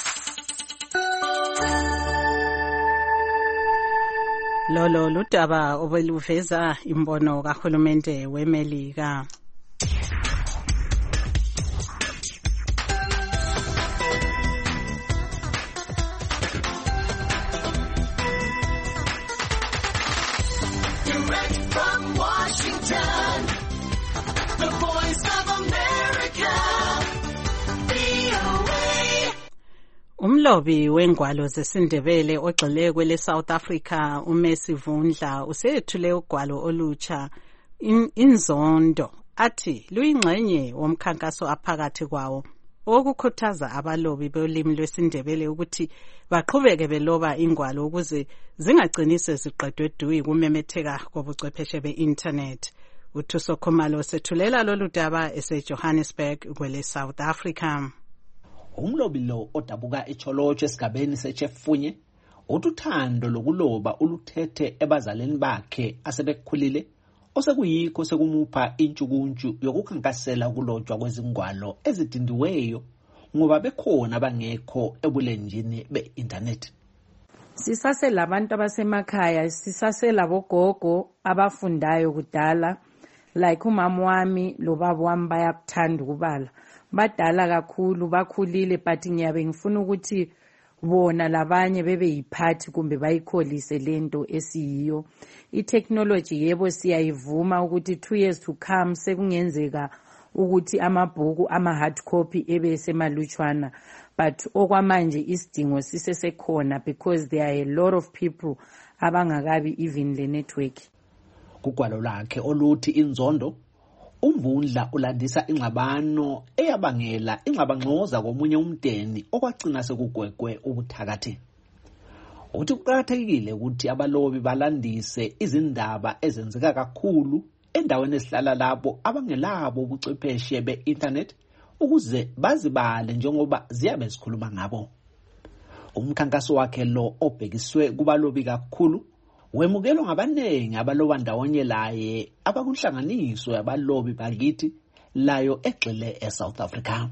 Lolo ludaba obeluveza imbono kahulumende weMelika. Direct from Washington, the voice of America, V O A. Umlobi wengwalo zesindebele ogxile kwele South Africa uMercy Vundla usethule ugwalo olutsha in, inzondo athi luyingxenye womkhankaso aphakathi kwawo okukhuthaza abalobi bolimi lwesindebele ukuthi baqhubeke beloba ingwalo ukuze zingagcinise ziqedwe dwi kumemetheka kobuchwepheshe be-internet. Uthuso Khumalo sethulela lolu daba eseJohannesburg kwele South Africa. Umlobi lo odabuka eCholotsho esigabeni seChefunye uthando lokuloba uluthethe ebazaleni bakhe asebekukhulile osekuyikho sekumupha intshukuntshu yokukhankasela ukulotshwa kwezingwalo ezidindiweyo ngoba bekhona abangekho ebulenjini be-internet. Sisasela abantu abasemakhaya, sisasela bogogo abafundayo kudala, like umama wami lo baba wami bayakuthanda ukubala. Badala kakhulu bakhulile, but ngiyabe ngifuna ukuthi bona labanye bebe yiphathi kumbe bayikholise lento esiyiyo. I-technology yebo siyayivuma ukuthi two years to come sekungenzeka ukuthi amabhuku ama-hard copy ebe semalutshwana, but okwamanje isidingo sisesekhona because there are a lot of people abangakabi even le network. Kugwalo lakhe oluthi inzondo, uMvundla ulandisa ingxabano eyabangela ingxabangxoza komunye umdeni okwagcina sekugwegwe ubuthakathi. Uthi kuqakathekile ukuthi abalobi balandise izindaba ezenzeka kakhulu endaweni esihlala labo abangelabo ubuchwepheshe be-internet ukuze bazibale njengoba ziyabe zikhuluma ngabo. Umkhankaso wakhe lo obhekiswe kubalobi kakhulu wemukelwa ngabaningi abaloba ndawonye laye abakunhlanganiso yabalobi bakithi layo egxile eSouth Africa.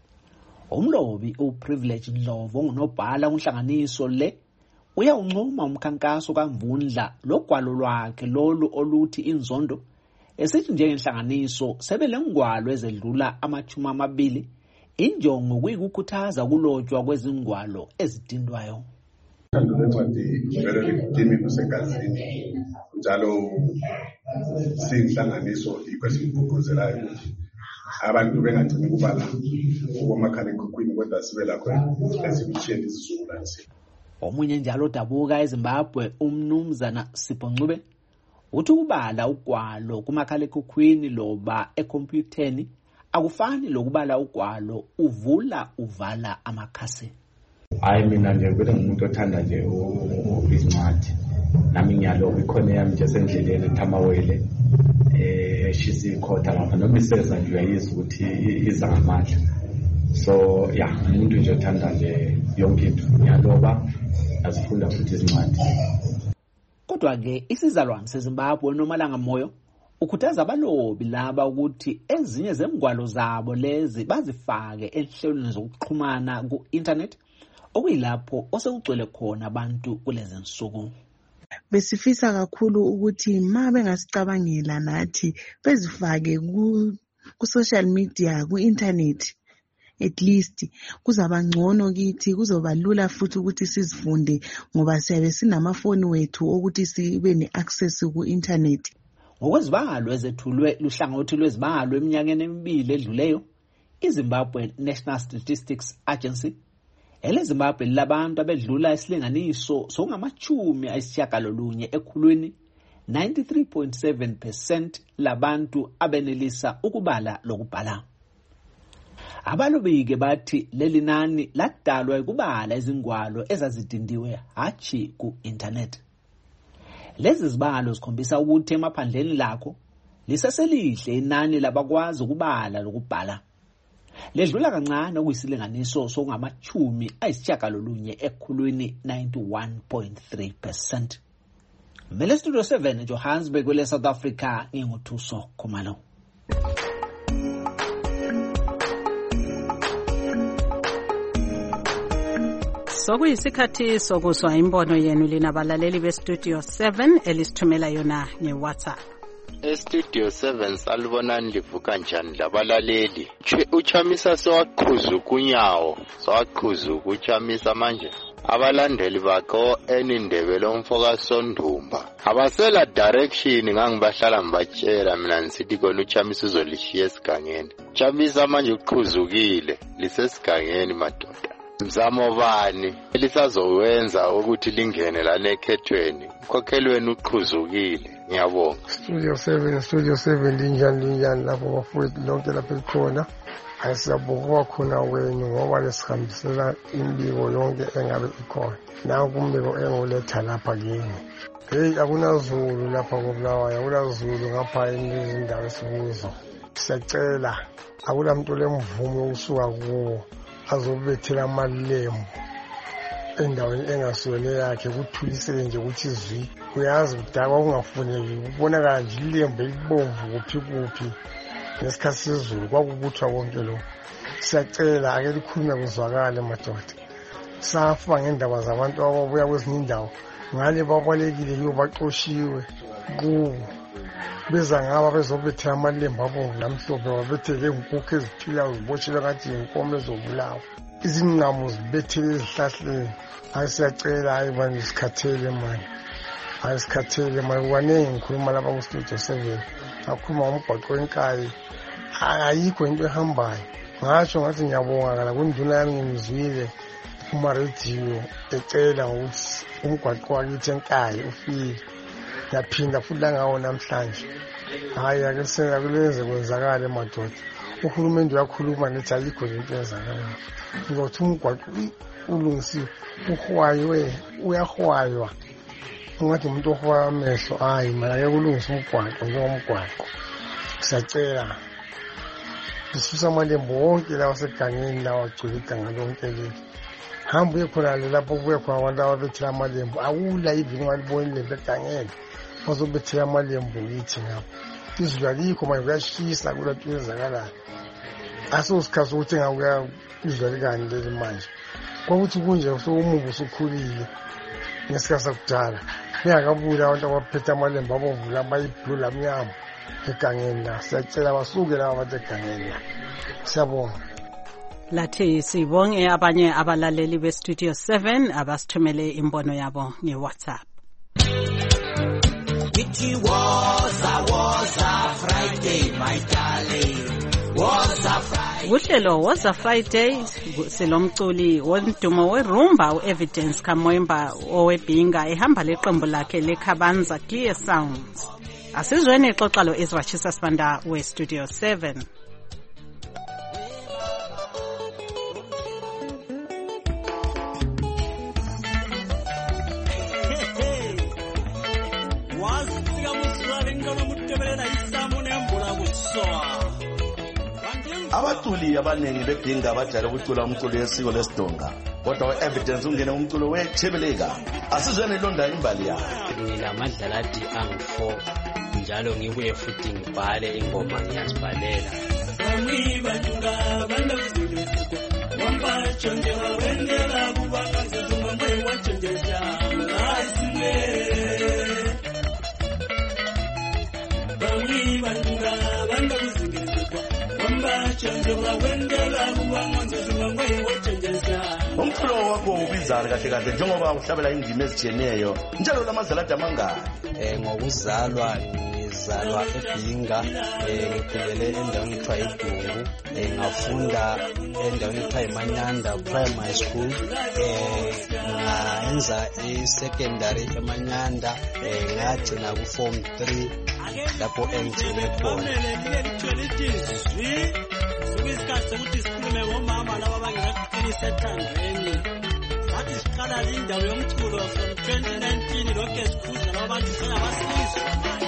Umlobi uPrivilege Ndlovu ongunobhala kunhlanganiso le uyawuncoma umkhankaso kaMvundla logwalo lwakhe lolu oluthi inzondo esithi njengenhlanganiso sebelengwalo ezedlula amachuma amabili injongo kuyikukhuthaza kulotshwa kwezingwalo ezidindwayo. Uthando lwencwadi vele ligcine kusegazini njalo siyinhlanganiso ikwesibhubhuzelayo ukuthi abantu bengagcini kubala ngomakhalekhukhwini kodwa sibe lakho esibisheni isizukulwane. Omunye njalo dabuka eZimbabwe umnumzana Sipho Ncube uthi ukubala ugwalo kumakhalekhukhwini loba ekhompyutheni akufani lokubala ugwalo uvula uvala amakhasi. Hayi mina nje vele ngumuntu othanda nje izincwadi nami ngiyalo ikhona yami nje sendleleni ethamawele eh eshisa ikhotha lapha noma iseza nje uyayizwa ukuthi iza ngamandla. So yeah, umuntu nje othanda nje yonke into ngiyaloba asifunda futhi izincwadi. Kodwa ke isizalwane seZimbabwe nomalanga moyo ukhuthaza abalobi laba ukuthi ezinye zemgwalo zabo lezi bazifake enhlelweni zokuxhumana ku-internet okuyilapho osewugcwele khona abantu kulezi nsuku. Besifisa kakhulu ukuthi ma bengasicabangela nathi bezifake ku ku social media ku internet, at least kuzaba ngcono kithi, kuzoba lula futhi ukuthi sizifunde ngoba siyabe sinamafoni wethu ukuthi sibe ne-access ku internet. Ngokwezibalo ezethulwe luhlangothi lwezibalo eminyakeni emibili edluleyo, iZimbabwe National Statistics Agency eleZimbabwe labantu abedlula isilinganiso songamachumi ayisishiyagalolunye ekhulwini, ninety-three point seven percent labantu abenelisa ukubala lokubhala. Abalobi-ke bathi leli nani ladalwa ukubala izingwalo ezazidindiwe hachi ku-internet. Lezi zibalo zikhombisa ukuthi emaphandleni lakho liseselihle inani labakwazi ukubala lokubhala. Ledlula kancane okuyisilinganiso songamachumi ayisishiyagalolunye ekhulwini, ninety-one point three percent. Mele Studio seven eJohannesburg kwele South Africa nginguthuso Khumalo. Sokuyisikhathi sokuzwa imbono yenu lina balaleli beStudio seven elisithumela yona ngeWhatsApp. eStudio seven salibonani livuka njani labalaleli. Uchamisa sewaqhuzu kunyawo, sewaqhuzu kuchamisa manje. Abalandeli bakho enindebe lomfoka Sondumba abasela direction ngangibahlala ngibatshela mina nisithi kona uchamisa uzolishiya esigangeni. Chamisa manje uqhuzukile lisesigangeni madoda. Mzamo bani elisazowenza ukuthi lingene la nekhethweni kokhelweni uqhuzukile. Ngiyabonga. Studio seven Studio seven linjani linjani lapho bafowethu lonke lapha likhona. Ayisabukwa khona wenu ngoba lesihambisela imbiko yonke engabe ikhona. Nanku umbiko enguletha lapha kini. Hey, akunazulu lapha koBulawayo, akunazulu ngapha ezindawo esibuzo. Sicela akunamuntu lemvumo usuka kuwo azobethela amalembu endaweni engasiyone yakhe kuthulisele nje ukuthi izwi. Uyazi kudakwa kungafuneki kubonakala nje ilembu elibomvu kuphi kuphi ngesikhathi sezulu kwakubuthwa konke lo. Siyacela ake likhulume kuzwakale madoda. Safa ngendaba zabantu ababuya kwezinye indawo ngale babalekile yibo baxoshiwe kubo beza ngaba bezobethela amalembu abomvu namhlophe babethele inkukhu eziphilayo zibotshele ngathi inkomo ezobulawa. Izingqamu zibethele ezihlahleni. Ayisiyacela hayi manje isikhathele manje. Ayisikhathele manje kwanenge ngikhuluma lapha kuStudio seven. Akhuluma ngomgwaqo wenkayi. Ayikho into ehambayo. Ngasho ngathi ngiyabonga kana kunduna yami ngimzwile kuma radio ecela ukuthi umgwaqo wakithi enkayi ufike. Yaphinda futhi la ngawo namhlanje. Hayi ake senza kulenze kwenzakala emadoda. Uhulumende uyakhuluma nethi ayikho into eyenzakala. Ngokuthi umgwaqo ulungisiwe uhwaywe uyahwaywa. Ungathi umuntu ohwaya amehlo hayi manje kulungisa umgwaqo njengomgwaqo. Siyacela sisusa amalembu wonke lawa segangeni lawa agcwele iganga lonke leli. Hamba uye khonale lapho kubuye khona abantu ababethela amalembu. Awula even ungaliboni ilembu egangeni. Bazobethela amalembu ngithi ngapho. Izulu alikho manje kuyashisa kula nto ezakalayo. Asosikhathi ukuthi ngakuya izulu alikani leli manje. Kwakuthi kunje soumuvu usukhulile ngesikhathi sakudala. Bengakabula abantu abaphethe amalembu abomvu labayibhulu lamnyama egangeni la. Siyacela basuke laba abantu egangeni la. Siyabonga. Lathi sibonge abanye abalaleli beStudio seven abasithumele imbono yabo ngeWhatsApp. It was a was a Friday, my darling. Was a Friday. Uhlelo was a Friday silomculi wondumo werumba uEvidence Kamwemba owebhinga ehamba leqembu lakhe leKhabanza Clear Sounds. Asizweni ixoxa lo Ezra Chisasibanda weStudio seven. Abaculi abanengi bebhinga abajayele ukucula umculo wesiko lesidonga kodwa uEvidence ungene umculo wechebeleka. Asizweni londa imbali yakhe. Ngilamadlalathi angu-four njalo ngibuye futhi ngibhale ingoma ngiyazibhalela. Umculo wakho ubizana kahle kahle njengoba uhlabela indima ezitshiyeneyo njalo lamadlalathi amangaki. Eh ngokuzalwa ngizalwa eBhinga, eh ngikhulele endaweni ekuthiwa iDungu, eh ngafunda endaweni ekuthiwa iManyanda Primary School, eh ngayenza i-secondary eManyanda, eh ngagcina ku form three lapho engigcine khona. Isikhathi sokuthi sikhulume ngomama laba abangekaqinisa ethandweni. Sathi siqala indawo yomculo from twenty nineteen lokho sikhuza laba bantu sengabasilisa.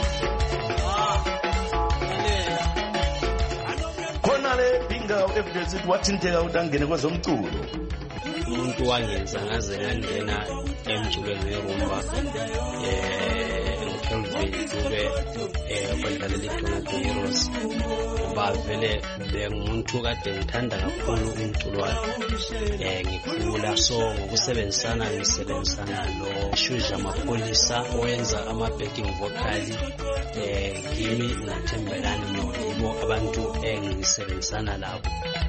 Khona le Bhinga uEvidence wathinteka ukuthi angene kwezomculo. Umuntu wangenza ngaze ngangena emculweni werumba. Eh Kelvin kube eh kwendlela leTornado Heroes. Bavele bengumuntu kade ngithanda kakhulu umculo wakhe. Eh ngikhula so ngokusebenzisana ngisebenzisana lo Shuja Mapolisa owenza ama backing vocal, eh kimi naThembelani no yibo abantu engisebenzisana labo.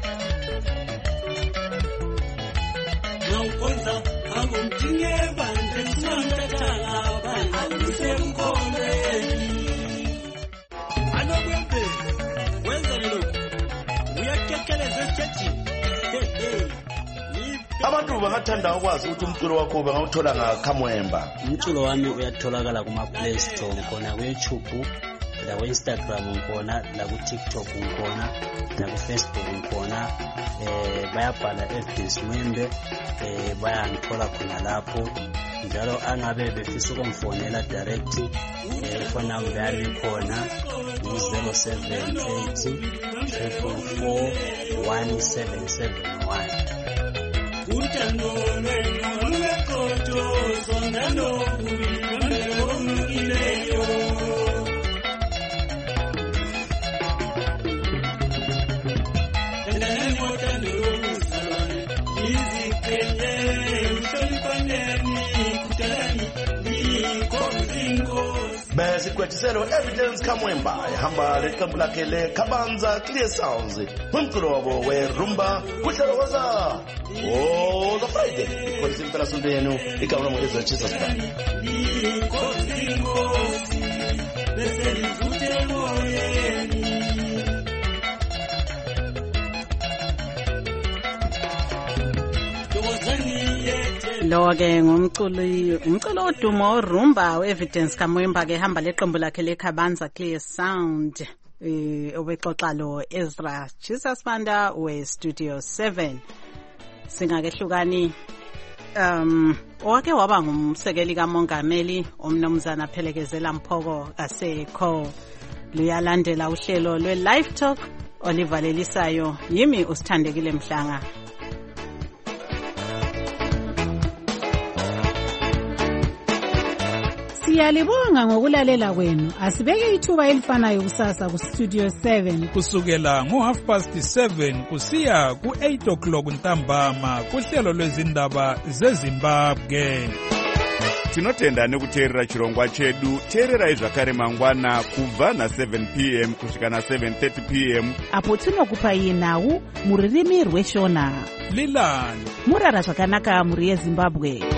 Ngikwenza angumdinge bande ngisontathala abantu semkhomeni. Anokwembe wenza lokho uyakekeleza echechi. Abantu bangathanda ukwazi ukuthi umculo wakho bangawuthola ngaKhamwemba. Umculo wami uyatholakala kuma Play Store khona ku YouTube, la ku Instagram khona, la ku TikTok khona, la ku Facebook khona. Eh bayabhala Evidence Mwembe, eh bayangithola khona lapho. Njalo angabe befisa ukumfonela direct, eh phone number yami khona zero seven eight three four four one seven seven one. Utando lwenga lwekoto sondano kubimbelo mugileyo. Endane motando lwuzalwane izikele usholipaneni kutelani likomzingo. Besikwetiselo Evidence Kamwemba ehamba leqembu lakhe leKhabanza Clear Sounds umculo wabo werumba kuhlelo waza oh the Friday ikholisa impela sonto yenu igama lami Ezra Chisasibanda. Lo ke ngumculi umculo odumo orumba uEvidence Kamwemba ke hamba leqembu lakhe leKhabanza Clear Sound, eh obexoxa lo Ezra Chisasibanda weStudio seven. Singakehlukani um owake waba ngumsekeli kaMongameli uMnumzana Phelekezela Mphoko kasekho luyalandela uhlelo lwe Live Talk olivalelisayo yimi usithandekile Mhlanga. Siyalibonga ngokulalela kwenu. Asibeke ithuba elifanayo kusasa ku Studio seven kusukela ngo half past seven kusiya ku eight o'clock ntambama kuhlelo lwezindaba zeZimbabwe. Tinotenda nekuteerera chirongwa chedu. Teererai zvakare mangwana kubva na seven p m kusvika na seven thirty p m apo tinokupai nhau muririmi rweshona. Lilani murara zvakanaka muri yeZimbabwe.